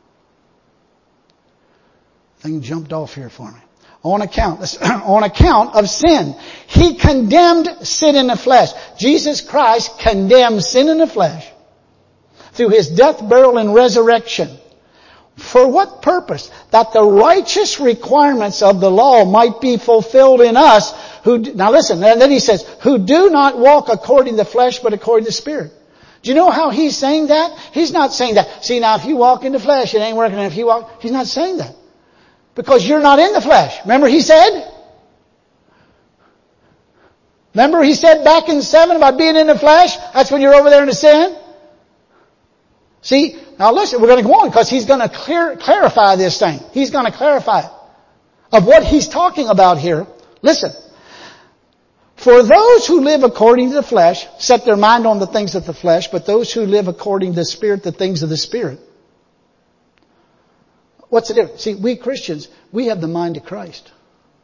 thing jumped off here for me. On account, on account of sin. He condemned sin in the flesh. Jesus Christ condemned sin in the flesh through His death, burial, and resurrection. For what purpose? That the righteous requirements of the law might be fulfilled in us who, now listen, and then He says, who do not walk according to the flesh, but according to the Spirit. Do you know how He's saying that? He's not saying that. See, now if you walk in the flesh, it ain't working. And if you walk, He's not saying that. Because you're not in the flesh. Remember He said? Remember He said back in seven about being in the flesh? That's when you're over there in the sin? See, now listen, we're going to go on because He's going to clear, clarify this thing. He's going to clarify it. Of what He's talking about here. Listen. For those who live according to the flesh, set their mind on the things of the flesh, but those who live according to the Spirit, the things of the Spirit. What's the difference? See, we Christians, we have the mind of Christ.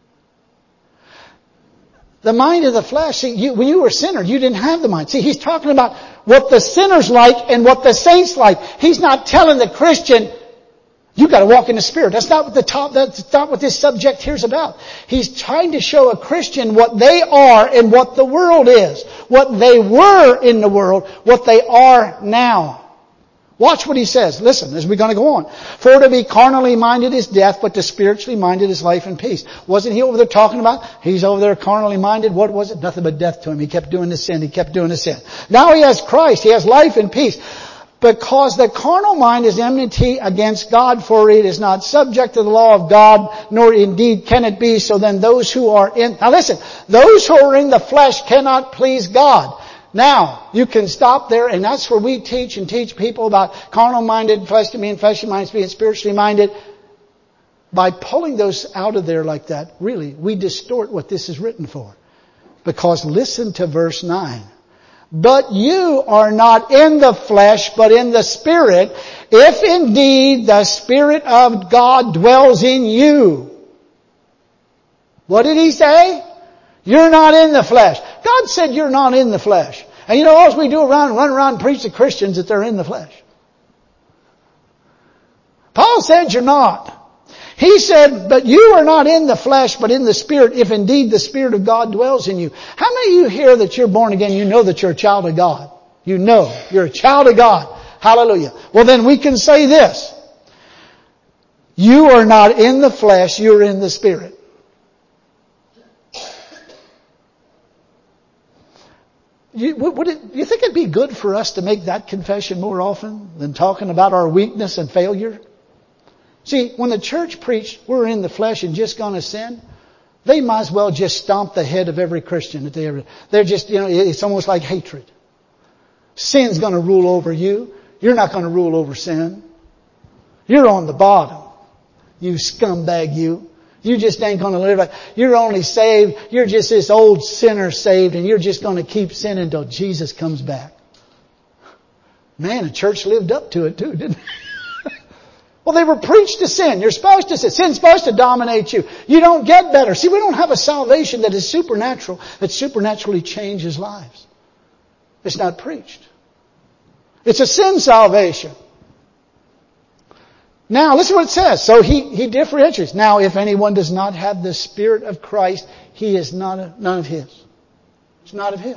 The mind of the flesh, see, you, when you were a sinner, you didn't have the mind. See, He's talking about what the sinner's like and what the saint's like. He's not telling the Christian, you got to walk in the Spirit. That's not what the top, that's not what this subject here is about. He's trying to show a Christian what they are and what the world is. What they were in the world, what they are now. Watch what He says. Listen, as we're going to go on. For to be carnally minded is death, but to spiritually minded is life and peace. Wasn't He over there talking about, He's over there carnally minded? What was it? Nothing but death to him. He kept doing the sin. He kept doing the sin. Now he has Christ. He has life and peace. Because the carnal mind is enmity against God, for it is not subject to the law of God, nor indeed can it be. So then those who are in, now listen, those who are in the flesh cannot please God. Now, you can stop there, and that's where we teach and teach people about carnal-minded, fleshly being, fleshly minded being spiritually minded. By pulling those out of there like that, really, we distort what this is written for. Because listen to verse nine. But you are not in the flesh, but in the Spirit, if indeed the Spirit of God dwells in you. What did He say? You're not in the flesh. God said you're not in the flesh. And you know, all we do around, run around and preach to Christians that they're in the flesh. Paul said you're not. He said, but you are not in the flesh, but in the Spirit, if indeed the Spirit of God dwells in you. How many of you here that you're born again, you know that you're a child of God? You know you're a child of God. Hallelujah. Well, then we can say this. You are not in the flesh, you're in the Spirit. You, would it, you think it'd be good for us to make that confession more often than talking about our weakness and failure? See, when the church preached, we're in the flesh and just going to sin, they might as well just stomp the head of every Christian that they ever, they're just, you know, it's almost like hatred. Sin's going to rule over you. You're not going to rule over sin. You're on the bottom. You scumbag, you. You just ain't going to live like, you're only saved. You're just this old sinner saved and you're just going to keep sinning until Jesus comes back. Man, the church lived up to it too, didn't they? Well, they were preached to sin. You're supposed to sin. Sin's supposed to dominate you. You don't get better. See, we don't have a salvation that is supernatural, that supernaturally changes lives. It's not preached. It's a sin salvation. Now, listen to what it says. So he, he differentiates. Now, if anyone does not have the Spirit of Christ, he is not a, none of His. It's not of His.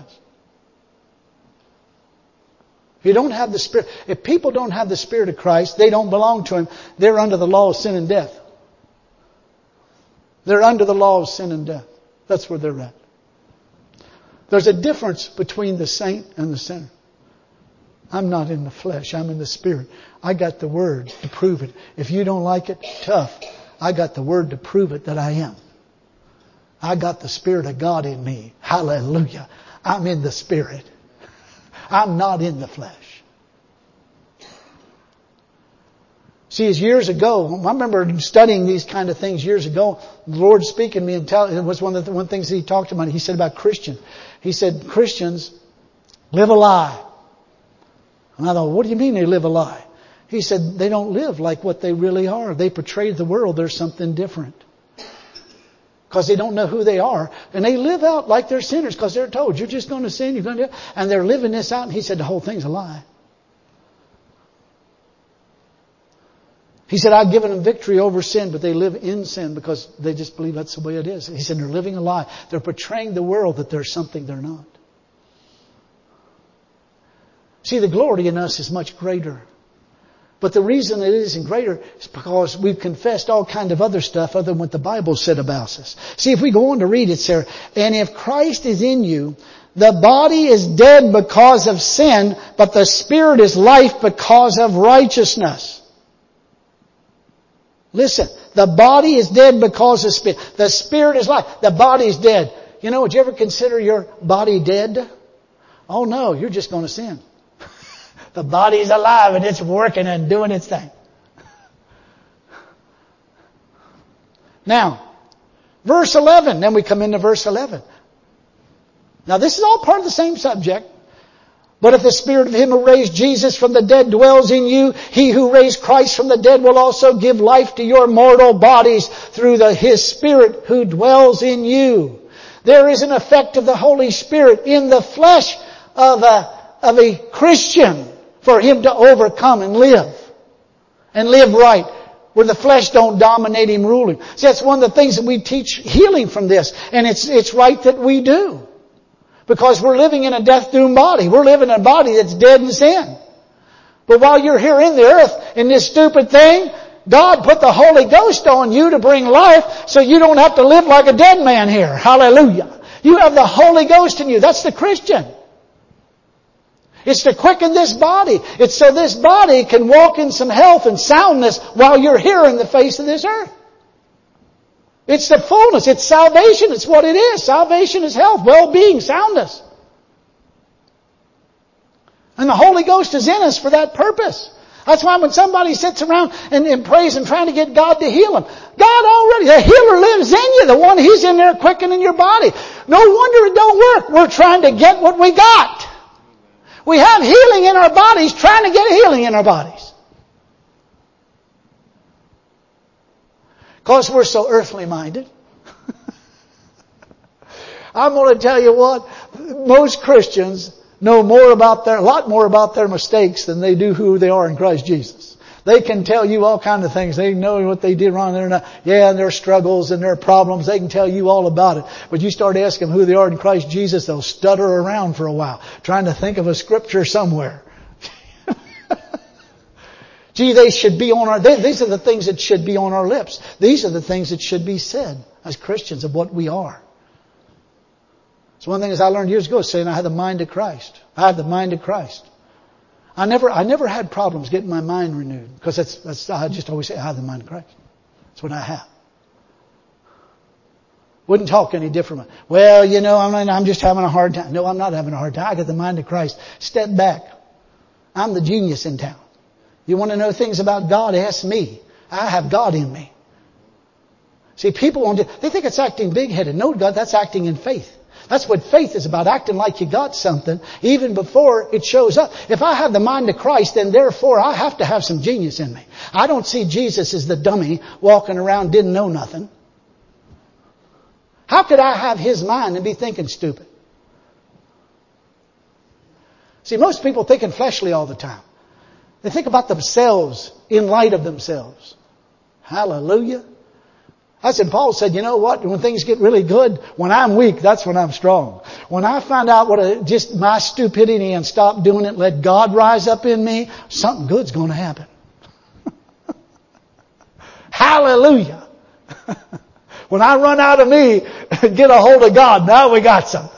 If you don't have the Spirit, if people don't have the Spirit of Christ, they don't belong to Him. They're under the law of sin and death. They're under the law of sin and death. That's where they're at. There's a difference between the saint and the sinner. I'm not in the flesh. I'm in the Spirit. I got the Word to prove it. If you don't like it, tough. I got the Word to prove it that I am. I got the Spirit of God in me. Hallelujah. I'm in the Spirit. I'm not in the flesh. See, as years ago, I remember studying these kind of things years ago. The Lord speaking to me and telling, it was one of the one things that He talked about. He said about Christian. He said, Christians live a lie. And I thought, what do you mean they live a lie? He said, they don't live like what they really are. They portray the world there's something different. Because they don't know who they are. And they live out like they're sinners because they're told, you're just going to sin, you're going to do it. And they're living this out. And he said, the whole thing's a lie. He said, I've given them victory over sin, but they live in sin because they just believe that's the way it is. He said, they're living a lie. They're portraying the world that there's something they're not. See, the glory in us is much greater. But the reason it isn't greater is because we've confessed all kind of other stuff other than what the Bible said about us. See, if we go on to read it, Sarah, and if Christ is in you, the body is dead because of sin, but the Spirit is life because of righteousness. Listen, the body is dead because of Spirit. The Spirit is life. The body is dead. You know, would you ever consider your body dead? Oh no, you're just going to sin. The body's alive and it's working and doing its thing. Now, verse eleven. Then we come into verse eleven. Now this is all part of the same subject. But if the Spirit of Him who raised Jesus from the dead dwells in you, He who raised Christ from the dead will also give life to your mortal bodies through the, His Spirit who dwells in you. There is an effect of the Holy Spirit in the flesh of a, of a Christian for him to overcome and live. And live right. Where the flesh don't dominate him ruling. See, that's one of the things that we teach healing from this. And it's, it's right that we do. Because we're living in a death-doomed body. We're living in a body that's dead in sin. But while you're here in the earth, in this stupid thing, God put the Holy Ghost on you to bring life so you don't have to live like a dead man here. Hallelujah. You have the Holy Ghost in you. That's the Christian. It's to quicken this body. It's so this body can walk in some health and soundness while you're here in the face of this earth. It's the fullness. It's salvation. It's what it is. Salvation is health, well-being, soundness. And the Holy Ghost is in us for that purpose. That's why when somebody sits around and, and prays and trying to get God to heal them, God already, the healer lives in you. The one, He's in there quickening your body. No wonder it don't work. We're trying to get what we got. We have healing in our bodies, trying to get healing in our bodies. Because we're so earthly minded. I'm going to tell you what, most Christians know more about their, a lot more about their mistakes than they do who they are in Christ Jesus. They can tell you all kinds of things. They know what they did wrong. They're not, yeah, and their struggles and their problems. They can tell you all about it. But you start asking them who they are in Christ Jesus, they'll stutter around for a while, trying to think of a scripture somewhere. Gee, they should be on our, they, these are the things that should be on our lips. These are the things that should be said as Christians of what we are. So one thing is I learned years ago saying I had the mind of Christ. I had the mind of Christ. I never, I never had problems getting my mind renewed because that's, that's, I just always say I have the mind of Christ. That's what I have. Wouldn't talk any different. Well, you know, I'm, I'm just having a hard time. No, I'm not having a hard time. I got the mind of Christ. Step back. I'm the genius in town. You want to know things about God? Ask me. I have God in me. See, people want to, they think it's acting big-headed. No, God, that's acting in faith. That's what faith is about, acting like you got something even before it shows up. If I have the mind of Christ, then therefore I have to have some genius in me. I don't see Jesus as the dummy walking around didn't know nothing. How could I have His mind and be thinking stupid? See, most people thinking fleshly all the time. They think about themselves in light of themselves. Hallelujah. That's when Paul said, you know what? When things get really good, when I'm weak, that's when I'm strong. When I find out what a, just my stupidity and stop doing it, let God rise up in me, something good's going to happen. Hallelujah. When I run out of me and get a hold of God, now we got something.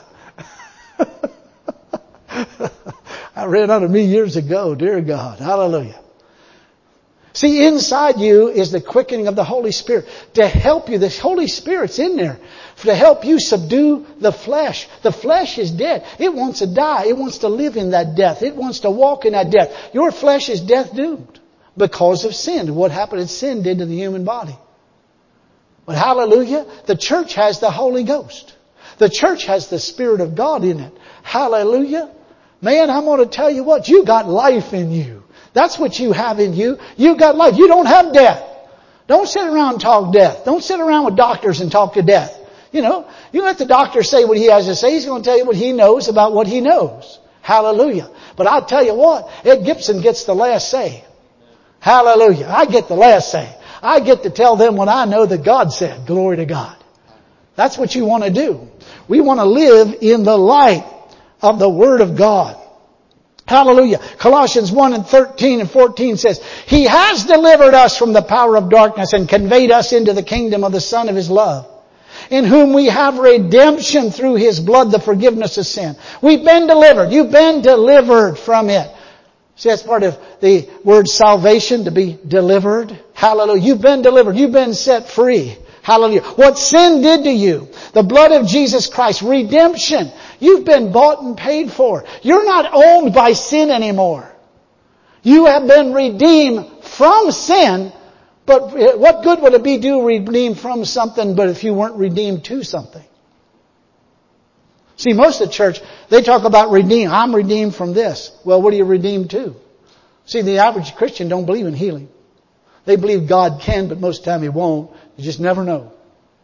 I ran out of me years ago, dear God. Hallelujah. See, inside you is the quickening of the Holy Spirit to help you. The Holy Spirit's in there to help you subdue the flesh. The flesh is dead. It wants to die. It wants to live in that death. It wants to walk in that death. Your flesh is death doomed because of sin. What happened in sin did to the human body. But hallelujah, the church has the Holy Ghost. The church has the Spirit of God in it. Hallelujah. Man, I'm going to tell you what, you got life in you. That's what you have in you. You got life. You don't have death. Don't sit around and talk death. Don't sit around with doctors and talk to death. You know, you let the doctor say what he has to say. He's going to tell you what he knows about what he knows. Hallelujah. But I'll tell you what, Ed Gibson gets the last say. Hallelujah. I get the last say. I get to tell them what I know that God said. Glory to God. That's what you want to do. We want to live in the light of the Word of God. Hallelujah. Colossians one and thirteen and fourteen says, He has delivered us from the power of darkness and conveyed us into the kingdom of the Son of His love, in whom we have redemption through His blood, the forgiveness of sin. We've been delivered. You've been delivered from it. See, that's part of the word salvation, to be delivered. Hallelujah. You've been delivered. You've been set free. Hallelujah. What sin did to you, the blood of Jesus Christ, redemption. You've been bought and paid for. You're not owned by sin anymore. You have been redeemed from sin. But what good would it be to redeem from something, but if you weren't redeemed to something? See, most of the church, they talk about redeem. I'm redeemed from this. Well, what are you redeemed to? See, the average Christian don't believe in healing. They believe God can, but most of the time He won't. You just never know.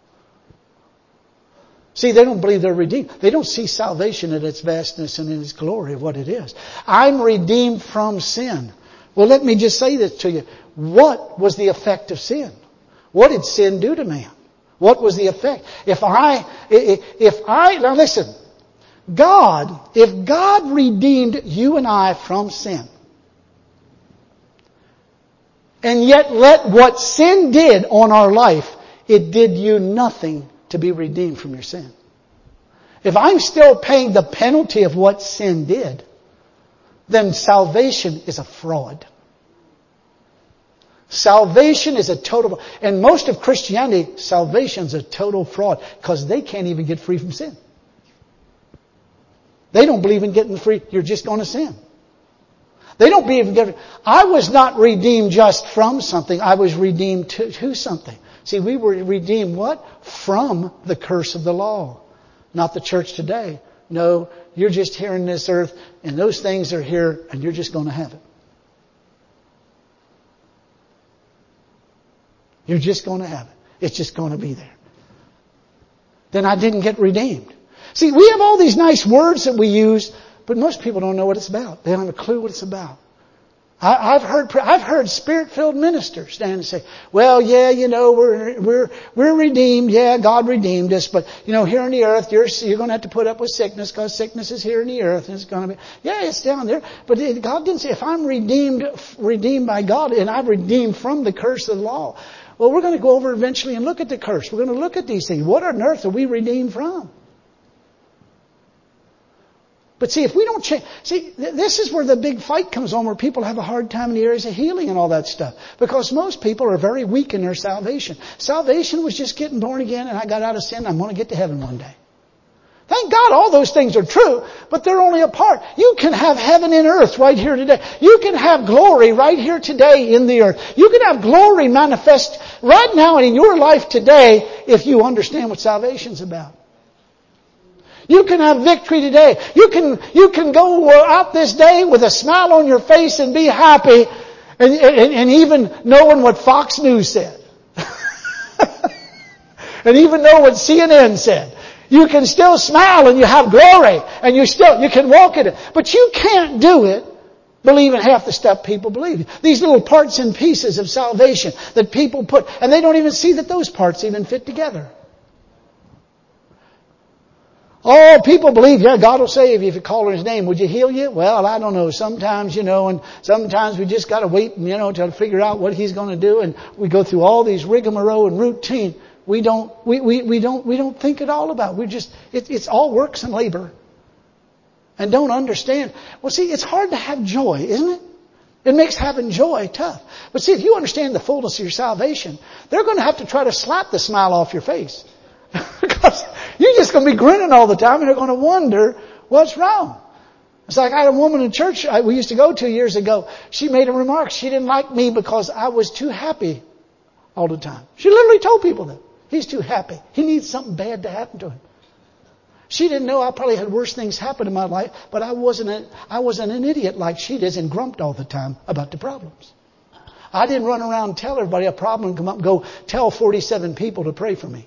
See, they don't believe they're redeemed. They don't see salvation in its vastness and in its glory of what it is. I'm redeemed from sin. Well, let me just say this to you. What was the effect of sin? What did sin do to man? What was the effect? If I, if I, now listen, God, if God redeemed you and I from sin, and yet let what sin did on our life, it did you nothing to be redeemed from your sin. If I'm still paying the penalty of what sin did, then salvation is a fraud. Salvation is a total, and most of Christianity, salvation is a total fraud because they can't even get free from sin. They don't believe in getting free. You're just going to sin. They don't believe in getting, I was not redeemed just from something. I was redeemed to, to something. See, we were redeemed what? From the curse of the law. Not the church today. No, you're just here in this earth and those things are here and you're just going to have it. You're just going to have it. It's just going to be there. Then I didn't get redeemed. See, we have all these nice words that we use, but most people don't know what it's about. They don't have a clue what it's about. I, I've heard, I've heard Spirit-filled ministers stand and say, well, yeah, you know, we're, we're, we're redeemed. Yeah, God redeemed us. But, you know, here on the earth, you're, you're going to have to put up with sickness because sickness is here on the earth and it's going to be, yeah, it's down there. But it, God didn't say, if I'm redeemed, redeemed by God and I'm redeemed from the curse of the law, well, we're going to go over eventually and look at the curse. We're going to look at these things. What on earth are we redeemed from? But see, if we don't change, see, this is where the big fight comes on, where people have a hard time in the areas of healing and all that stuff. Because most people are very weak in their salvation. Salvation was just getting born again and I got out of sin. I'm going to get to heaven one day. Thank God all those things are true, but they're only a part. You can have heaven and earth right here today. You can have glory right here today in the earth. You can have glory manifest right now in your life today if you understand what salvation's about. You can have victory today. You can, you can go out this day with a smile on your face and be happy and, and, and even knowing what Fox News said. And even know what C N N said. You can still smile and you have glory and you still, you can walk in it. But you can't do it believing half the stuff people believe. These little parts and pieces of salvation that people put, and they don't even see that those parts even fit together. Oh, people believe, yeah, God will save you if you call on His name. Would you heal you? Well, I don't know. Sometimes, you know, and sometimes we just got to wait, you know, to figure out what He's going to do. And we go through all these rigmarole and routine. We don't, we, we, we don't, we don't think at all about it. We just, it, it's all works and labor. And don't understand. Well, see, it's hard to have joy, isn't it? It makes having joy tough. But see, if you understand the fullness of your salvation, they're going to have to try to slap the smile off your face. Because you're just going to be grinning all the time and they're going to wonder what's wrong. It's like I had a woman in church I, we used to go to years ago. She made a remark. She didn't like me because I was too happy all the time. She literally told people that. He's too happy. He needs something bad to happen to him. She didn't know I probably had worse things happen in my life, but I wasn't a, I wasn't an idiot like she does and grumped all the time about the problems. I didn't run around and tell everybody a problem and come up and go tell forty-seven people to pray for me.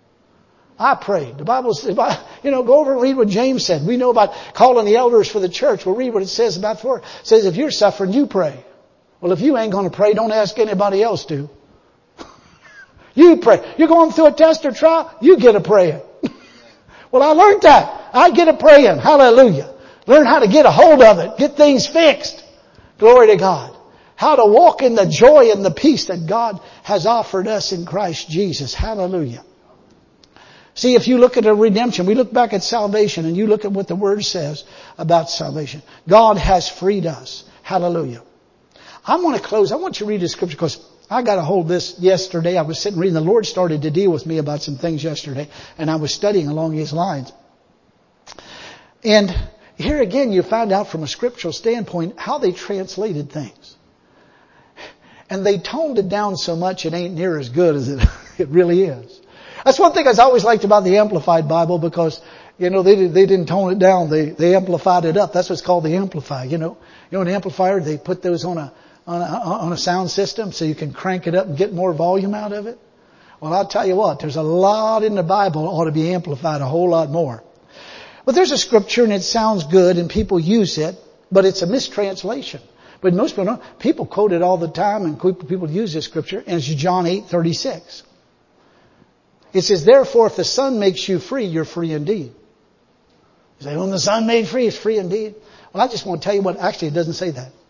I prayed. The Bible says, you know, go over and read what James said. We know about calling the elders for the church. We'll read what it says about for it. It says, if you're suffering, you pray. Well, if you ain't going to pray, don't ask anybody else to. You pray. You're going through a test or trial, you get a praying. Well, I learned that. I get a praying. Hallelujah. Learn how to get a hold of it. Get things fixed. Glory to God. How to walk in the joy and the peace that God has offered us in Christ Jesus. Hallelujah. See, if you look at a redemption, we look back at salvation and you look at what the Word says about salvation. God has freed us. Hallelujah. I want to close. I want you to read the scripture because I got a hold of this yesterday. I was sitting reading. The Lord started to deal with me about some things yesterday and I was studying along these lines. And here again, you find out from a scriptural standpoint how they translated things. And they toned it down so much it ain't near as good as it, it really is. That's one thing I always liked about the Amplified Bible because, you know, they, they didn't tone it down. They, they amplified it up. That's what's called the amplifier, you know. You know, an amplifier, they put those on a, on a, on a sound system so you can crank it up and get more volume out of it. Well, I'll tell you what, there's a lot in the Bible that ought to be amplified a whole lot more. But there's a scripture and it sounds good and people use it, but it's a mistranslation. But most people don't. People quote it all the time and people use this scripture and it's John eight thirty-six. It says, therefore, if the Son makes you free, you're free indeed. You say, when the Son made free, it's free indeed. Well, I just want to tell you what, actually it doesn't say that.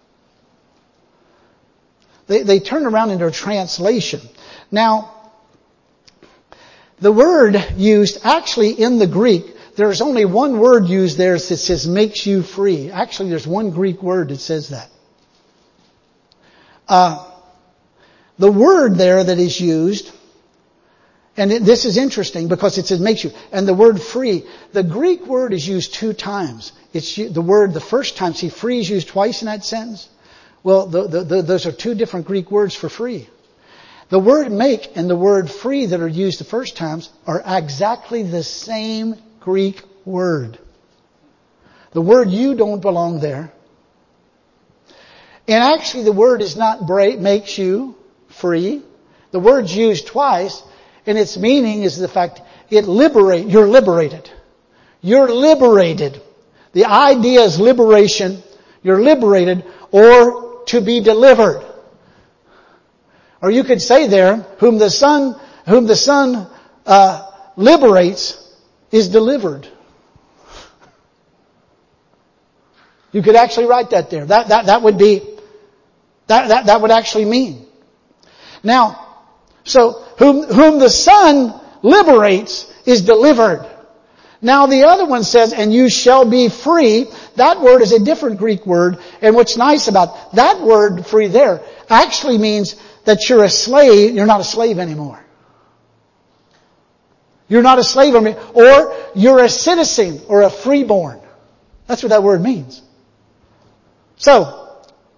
They, they turn around in their translation. Now, the word used actually in the Greek, there's only one word used there that says makes you free. Actually, there's one Greek word that says that. Uh, the word there that is used, and this is interesting because it says makes you, and the word free, the Greek word is used two times. It's the word, the first time, see, free is used twice in that sentence. Well, the, the, the, those are two different Greek words for free. The word make and the word free that are used the first times are exactly the same Greek word. The word you don't belong there. And actually the word is not break, makes you free. The word's used twice. And its meaning is the fact it liberate, you're liberated. You're liberated. The idea is liberation. You're liberated or to be delivered. Or you could say there, whom the Son, whom the Son uh, liberates is delivered. You could actually write that there. That that that would be that that that would actually mean. Now, so whom whom the Son liberates is delivered. Now the other one says, and you shall be free. That word is a different Greek word. And what's nice about that word, free there, actually means that you're a slave. You're not a slave anymore. You're not a slave anymore. Or you're a citizen or a freeborn. That's what that word means. So,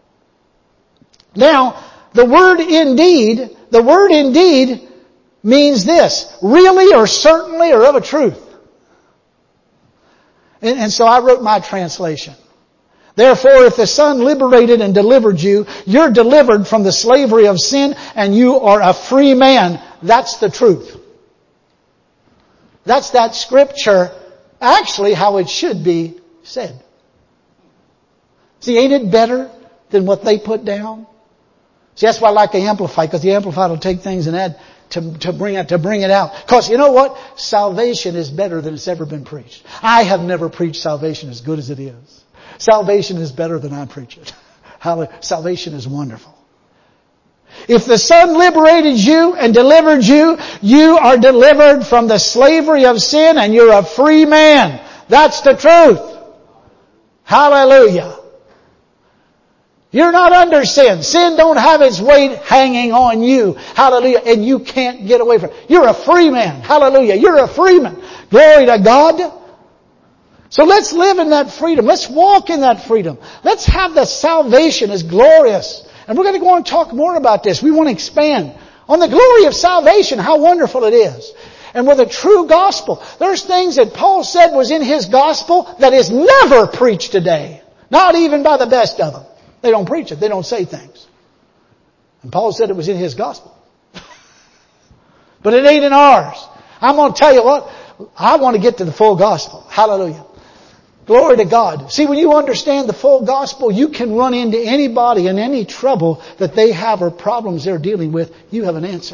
now, the word indeed, the word indeed means this, really or certainly or of a truth. And, and so I wrote my translation. Therefore, if the Son liberated and delivered you, you're delivered from the slavery of sin and you are a free man. That's the truth. That's that scripture, actually how it should be said. See, ain't it better than what they put down? See, that's why I like the Amplified, because the Amplified will take things and add to, to bring it, to bring it out. Because you know what? Salvation is better than it's ever been preached. I have never preached salvation as good as it is. Salvation is better than I preach it. Hallelujah. Salvation is wonderful. If the Son liberated you and delivered you, you are delivered from the slavery of sin and you're a free man. That's the truth. Hallelujah. You're not under sin. Sin don't have its weight hanging on you. Hallelujah. And you can't get away from it. You're a free man. Hallelujah. You're a free man. Glory to God. So let's live in that freedom. Let's walk in that freedom. Let's have the salvation as glorious. And we're going to go on and talk more about this. We want to expand on the glory of salvation, how wonderful it is. And with a true gospel. There's things that Paul said was in his gospel that is never preached today. Not even by the best of them. They don't preach it. They don't say things. And Paul said it was in his gospel. But it ain't in ours. I'm going to tell you what. I want to get to the full gospel. Hallelujah. Glory to God. See, when you understand the full gospel, you can run into anybody in any trouble that they have or problems they're dealing with. You have an answer.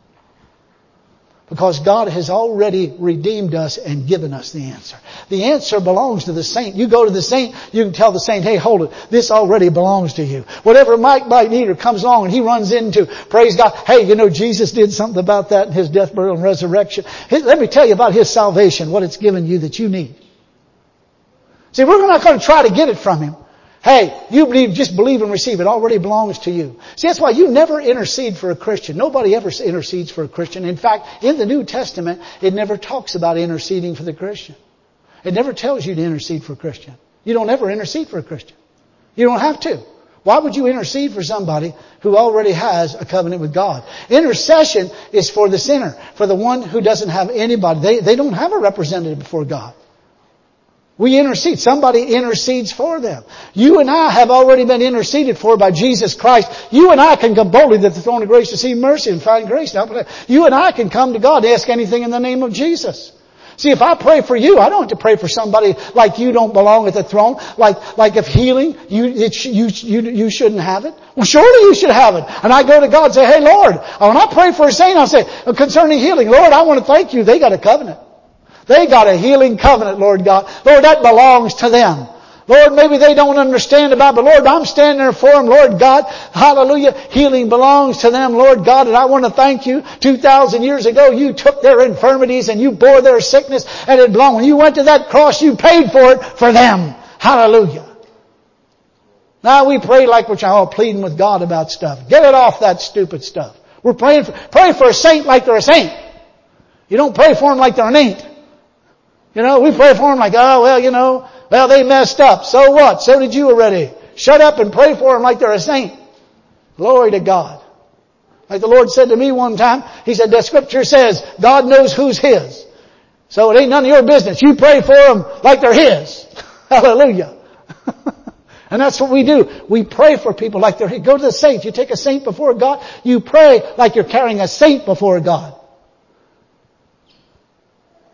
Because God has already redeemed us and given us the answer. The answer belongs to the saint. You go to the saint, you can tell the saint, hey, hold it. This already belongs to you. Whatever Mike might need or comes along and he runs into, praise God, hey, you know, Jesus did something about that in His death, burial, and resurrection. Let me tell you about His salvation, what it's given you that you need. See, we're not going to try to get it from Him. Hey, you believe, just believe and receive. It already belongs to you. See, that's why you never intercede for a Christian. Nobody ever intercedes for a Christian. In fact, in the New Testament, it never talks about interceding for the Christian. It never tells you to intercede for a Christian. You don't ever intercede for a Christian. You don't have to. Why would you intercede for somebody who already has a covenant with God? Intercession is for the sinner, for the one who doesn't have anybody. They, they don't have a representative before God. We intercede. Somebody intercedes for them. You and I have already been interceded for by Jesus Christ. You and I can come boldly to the throne of grace to see mercy and find grace. Now, you and I can come to God and ask anything in the name of Jesus. See, if I pray for you, I don't have to pray for somebody like you don't belong at the throne. Like, like if healing, you, it, you, you, you shouldn't have it. Well, surely you should have it. And I go to God and say, hey Lord, when I pray for a saint, I'll say, concerning healing, Lord, I want to thank you. They got a covenant. They got a healing covenant, Lord God. Lord, that belongs to them. Lord, maybe they don't understand about it, but Lord, I'm standing there for them, Lord God. Hallelujah. Healing belongs to them, Lord God. And I want to thank you. two thousand years ago, you took their infirmities and you bore their sickness and it belonged. When you went to that cross, you paid for it for them. Hallelujah. Now we pray like we're all pleading with God about stuff. Get it off that stupid stuff. We're praying for, pray for a saint like they're a saint. You don't pray for them like they're an ain't. You know, we pray for them like, oh, well, you know, well, they messed up. So what? So did you already. Shut up and pray for them like they're a saint. Glory to God. Like the Lord said to me one time, He said, the Scripture says, God knows who's His. So it ain't none of your business. You pray for them like they're His. Hallelujah. And that's what we do. We pray for people like they're His. Go to the saints. You take a saint before God. You pray like you're carrying a saint before God.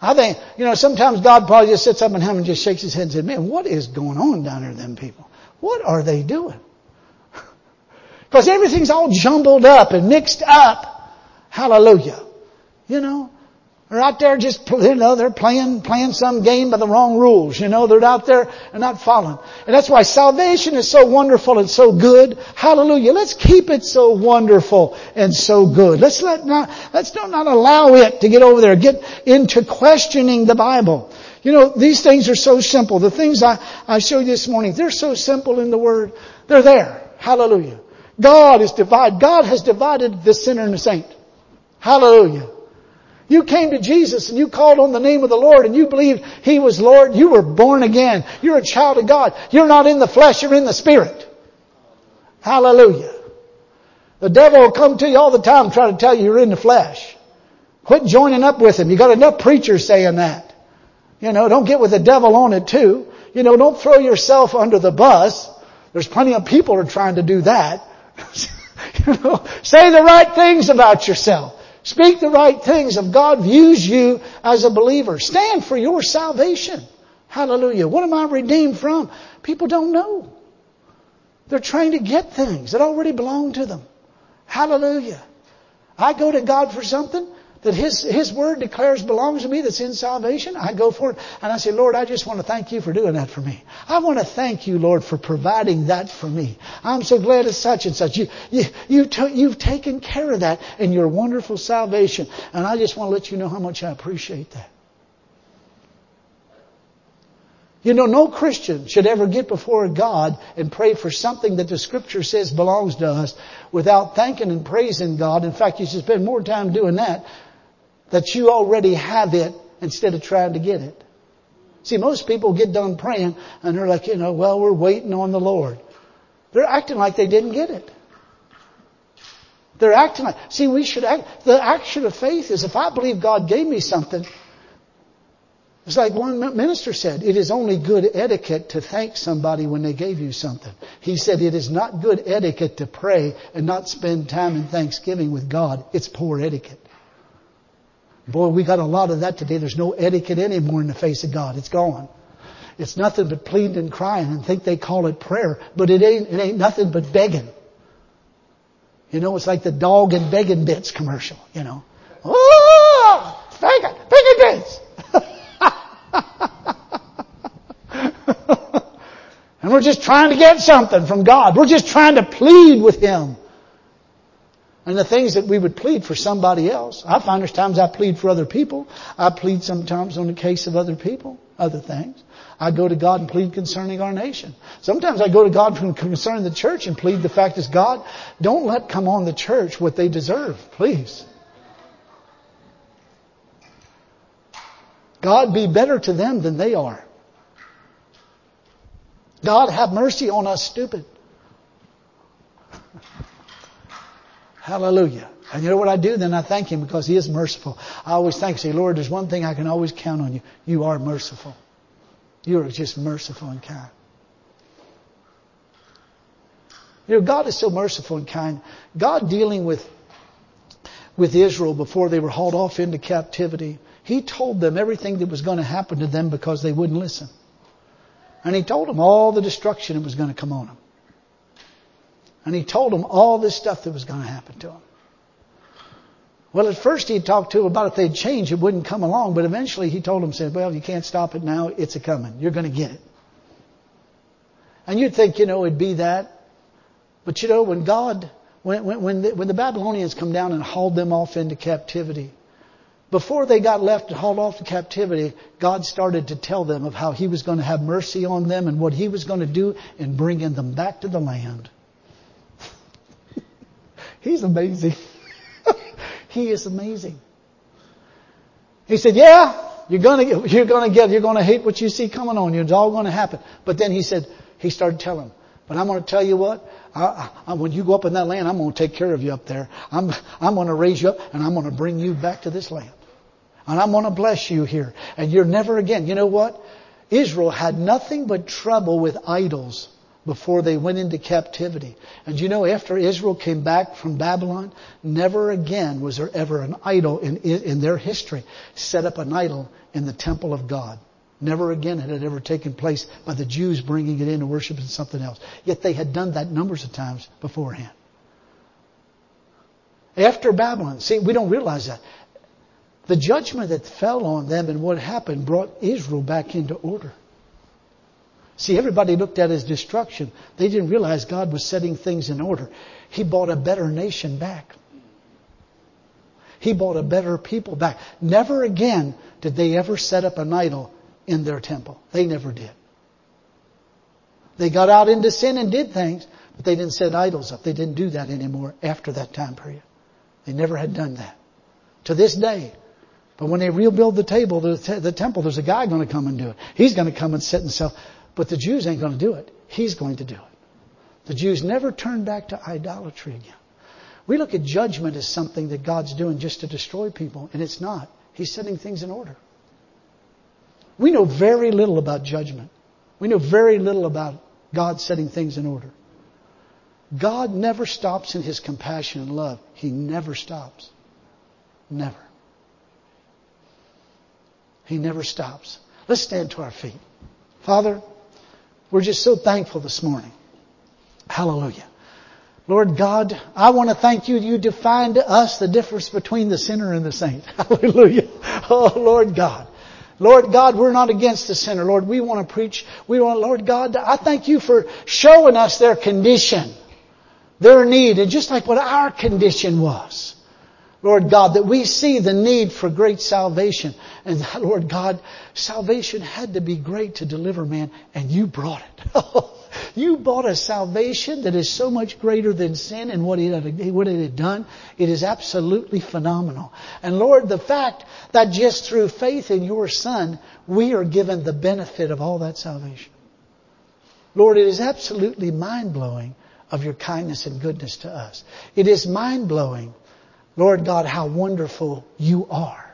I think, you know, sometimes God probably just sits up in heaven and just shakes his head and says, man, what is going on down there, them people? What are they doing? Because everything's all jumbled up and mixed up. Hallelujah. You know, they're out there just, you know, they're playing, playing some game by the wrong rules. You know, they're out there and not following. And that's why salvation is so wonderful and so good. Hallelujah. Let's keep it so wonderful and so good. Let's let not, let's not, not allow it to get over there, get into questioning the Bible. You know, these things are so simple. The things I, I showed you this morning, they're so simple in the Word. They're there. Hallelujah. God is divided. God has divided the sinner and the saint. Hallelujah. You came to Jesus and you called on the name of the Lord and you believed He was Lord. You were born again. You're a child of God. You're not in the flesh, you're in the Spirit. Hallelujah. The devil will come to you all the time and try to tell you you're in the flesh. Quit joining up with him. You got enough preachers saying that. You know, don't get with the devil on it too. You know, don't throw yourself under the bus. There's plenty of people who are trying to do that. You know, say the right things about yourself. Speak the right things. If God views you as a believer, stand for your salvation. Hallelujah. What am I redeemed from? People don't know. They're trying to get things that already belong to them. Hallelujah. I go to God for something that His, His Word declares belongs to me, that's in salvation. I go for it and I say, Lord, I just want to thank You for doing that for me. I want to thank You, Lord, for providing that for me. I'm so glad it's such and such. You, you, you t- you've taken care of that in Your wonderful salvation. And I just want to let You know how much I appreciate that. You know, no Christian should ever get before God and pray for something that the Scripture says belongs to us without thanking and praising God. In fact, you should spend more time doing that, that you already have it instead of trying to get it. See, most people get done praying and they're like, you know, well, we're waiting on the Lord. They're acting like they didn't get it. They're acting like, see, we should act, the action of faith is if I believe God gave me something, it's like one minister said, it is only good etiquette to thank somebody when they gave you something. He said it is not good etiquette to pray and not spend time in thanksgiving with God. It's poor etiquette. Boy, we got a lot of that today. There's no etiquette anymore in the face of God. It's gone. It's nothing but pleading and crying and think they call it prayer. But it ain't, it ain't nothing but begging. You know, it's like the dog and begging bits commercial, you know. Oh, begging, begging bits. And we're just trying to get something from God. We're just trying to plead with Him. And the things that we would plead for somebody else. I find there's times I plead for other people. I plead sometimes on the case of other people, other things. I go to God and plead concerning our nation. Sometimes I go to God concerning the church and plead the fact is, God, don't let come on the church what they deserve, please. God, be better to them than they are. God, have mercy on us stupid. Hallelujah. And you know what I do? Then I thank Him because He is merciful. I always thank, say, Lord, there's one thing I can always count on You. You are merciful. You are just merciful and kind. You know, God is so merciful and kind. God dealing with, with Israel before they were hauled off into captivity, He told them everything that was going to happen to them because they wouldn't listen. And He told them all the destruction that was going to come on them. And He told them all this stuff that was going to happen to them. Well, at first He talked to them about if they'd change, it wouldn't come along. But eventually He told them, said, well, you can't stop it now. It's a-coming. You're going to get it. And you'd think, you know, it'd be that. But you know, when God, when, when, when, the, when the Babylonians come down and hauled them off into captivity, before they got left and hauled off to captivity, God started to tell them of how He was going to have mercy on them and what He was going to do in bringing them back to the land. He's amazing. He is amazing. He said, yeah, you're going to get, you're going to get, you're going to hate what you see coming on you. It's all going to happen. But then He said, He started telling them, but I'm going to tell you what, I, I, when you go up in that land, I'm going to take care of you up there. I'm, I'm going to raise you up and I'm going to bring you back to this land. And I'm going to bless you here. And you're never again. You know what? Israel had nothing but trouble with idols before they went into captivity. And you know, after Israel came back from Babylon, never again was there ever an idol in, in their history set up an idol in the temple of God. Never again had it ever taken place by the Jews bringing it in and worshiping something else. Yet they had done that numbers of times beforehand. After Babylon, see, we don't realize that. The judgment that fell on them and what happened brought Israel back into order. See, everybody looked at it as destruction. They didn't realize God was setting things in order. He brought a better nation back. He brought a better people back. Never again did they ever set up an idol in their temple. They never did. They got out into sin and did things, but they didn't set idols up. They didn't do that anymore after that time period. They never had done that. To this day. But when they rebuild the table, the, te- the temple, there's a guy going to come and do it. He's going to come and set himself. But the Jews ain't going to do it. He's going to do it. The Jews never turn back to idolatry again. We look at judgment as something that God's doing just to destroy people, and it's not. He's setting things in order. We know very little about judgment. We know very little about God setting things in order. God never stops in His compassion and love. He never stops. Never. He never stops. Let's stand to our feet. Father, we're just so thankful this morning. Hallelujah. Lord God, I want to thank you. You defined to us the difference between the sinner and the saint. Hallelujah. Oh, Lord God. Lord God, we're not against the sinner. Lord, we want to preach. We want, Lord God, I thank you for showing us their condition, their need, and just like what our condition was. Lord God, that we see the need for great salvation. And Lord God, salvation had to be great to deliver man, and you brought it. You brought a salvation that is so much greater than sin and what it had, what it had done. It is absolutely phenomenal. And Lord, the fact that just through faith in your Son, we are given the benefit of all that salvation. Lord, it is absolutely mind-blowing of your kindness and goodness to us. It is mind-blowing, Lord God, how wonderful you are.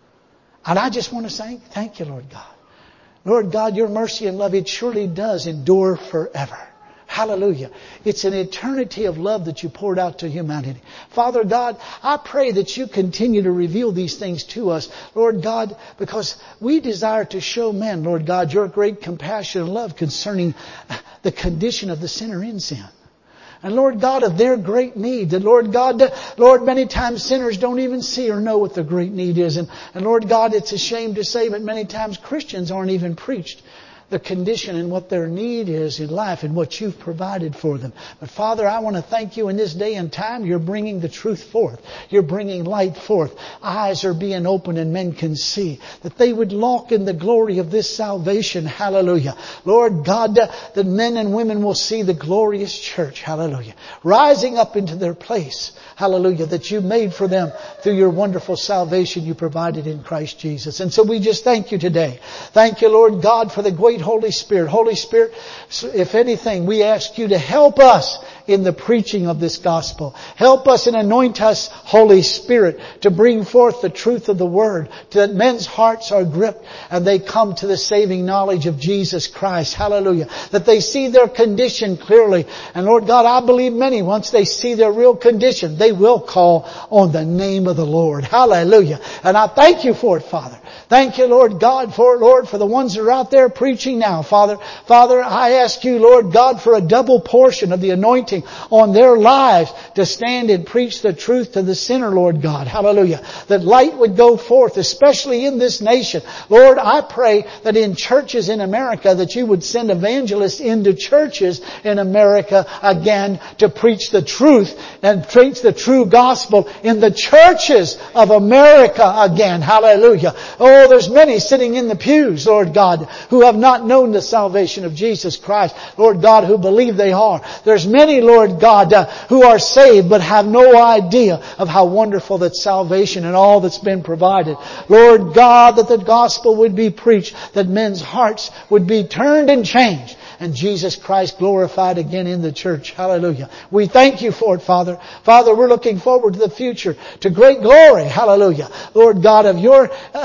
And I just want to say thank you, Lord God. Lord God, your mercy and love, it surely does endure forever. Hallelujah. It's an eternity of love that you poured out to humanity. Father God, I pray that you continue to reveal these things to us, Lord God, because we desire to show men, Lord God, your great compassion and love concerning the condition of the sinner in sin. And Lord God, of their great need. That Lord God, Lord, many times sinners don't even see or know what their great need is. And, and Lord God, it's a shame to say, but many times Christians aren't even preached the condition and what their need is in life and what you've provided for them. But Father, I want to thank you in this day and time. You're bringing the truth forth. You're bringing light forth. Eyes are being opened and men can see that they would walk in the glory of this salvation. Hallelujah. Lord God, that men and women will see the glorious church. Hallelujah. Rising up into their place. Hallelujah. That you made for them through your wonderful salvation you provided in Christ Jesus. And so we just thank you today. Thank you, Lord God, for the great Holy Spirit. Holy Spirit, if anything, we ask you to help us in the preaching of this gospel. Help us and anoint us, Holy Spirit, to bring forth the truth of the Word, so that men's hearts are gripped and they come to the saving knowledge of Jesus Christ. Hallelujah. That they see their condition clearly. And Lord God, I believe many, once they see their real condition, they will call on the name of the Lord. Hallelujah. And I thank you for it, Father. Thank you, Lord God, for it, Lord, for the ones that are out there preaching now, Father. Father, I ask you, Lord God, for a double portion of the anointing on their lives to stand and preach the truth to the sinner, Lord God. Hallelujah. That light would go forth, especially in this nation. Lord, I pray that in churches in America that you would send evangelists into churches in America again to preach the truth and preach the true gospel in the churches of America again. Hallelujah. Oh, there's many sitting in the pews, Lord God, who have not known the salvation of Jesus Christ. Lord God, who believe they are. There's many, Lord God, uh, who are saved but have no idea of how wonderful that salvation and all that's been provided. Lord God, that the gospel would be preached, that men's hearts would be turned and changed, and Jesus Christ glorified again in the church. Hallelujah. We thank you for it, Father. Father, we're looking forward to the future, to great glory. Hallelujah. Lord God, of your uh,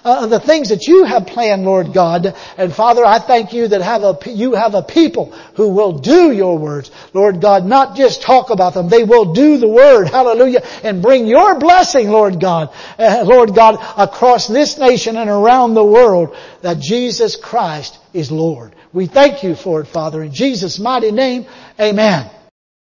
uh, the things that You have planned, Lord God. And Father, I thank You that have a, You have a people who will do Your words. Lord God, not just talk about them. They will do the Word. Hallelujah. And bring Your blessing, Lord God. Uh, Lord God, across this nation and around the world, that Jesus Christ is Lord. We thank You for it, Father. In Jesus' mighty name, amen.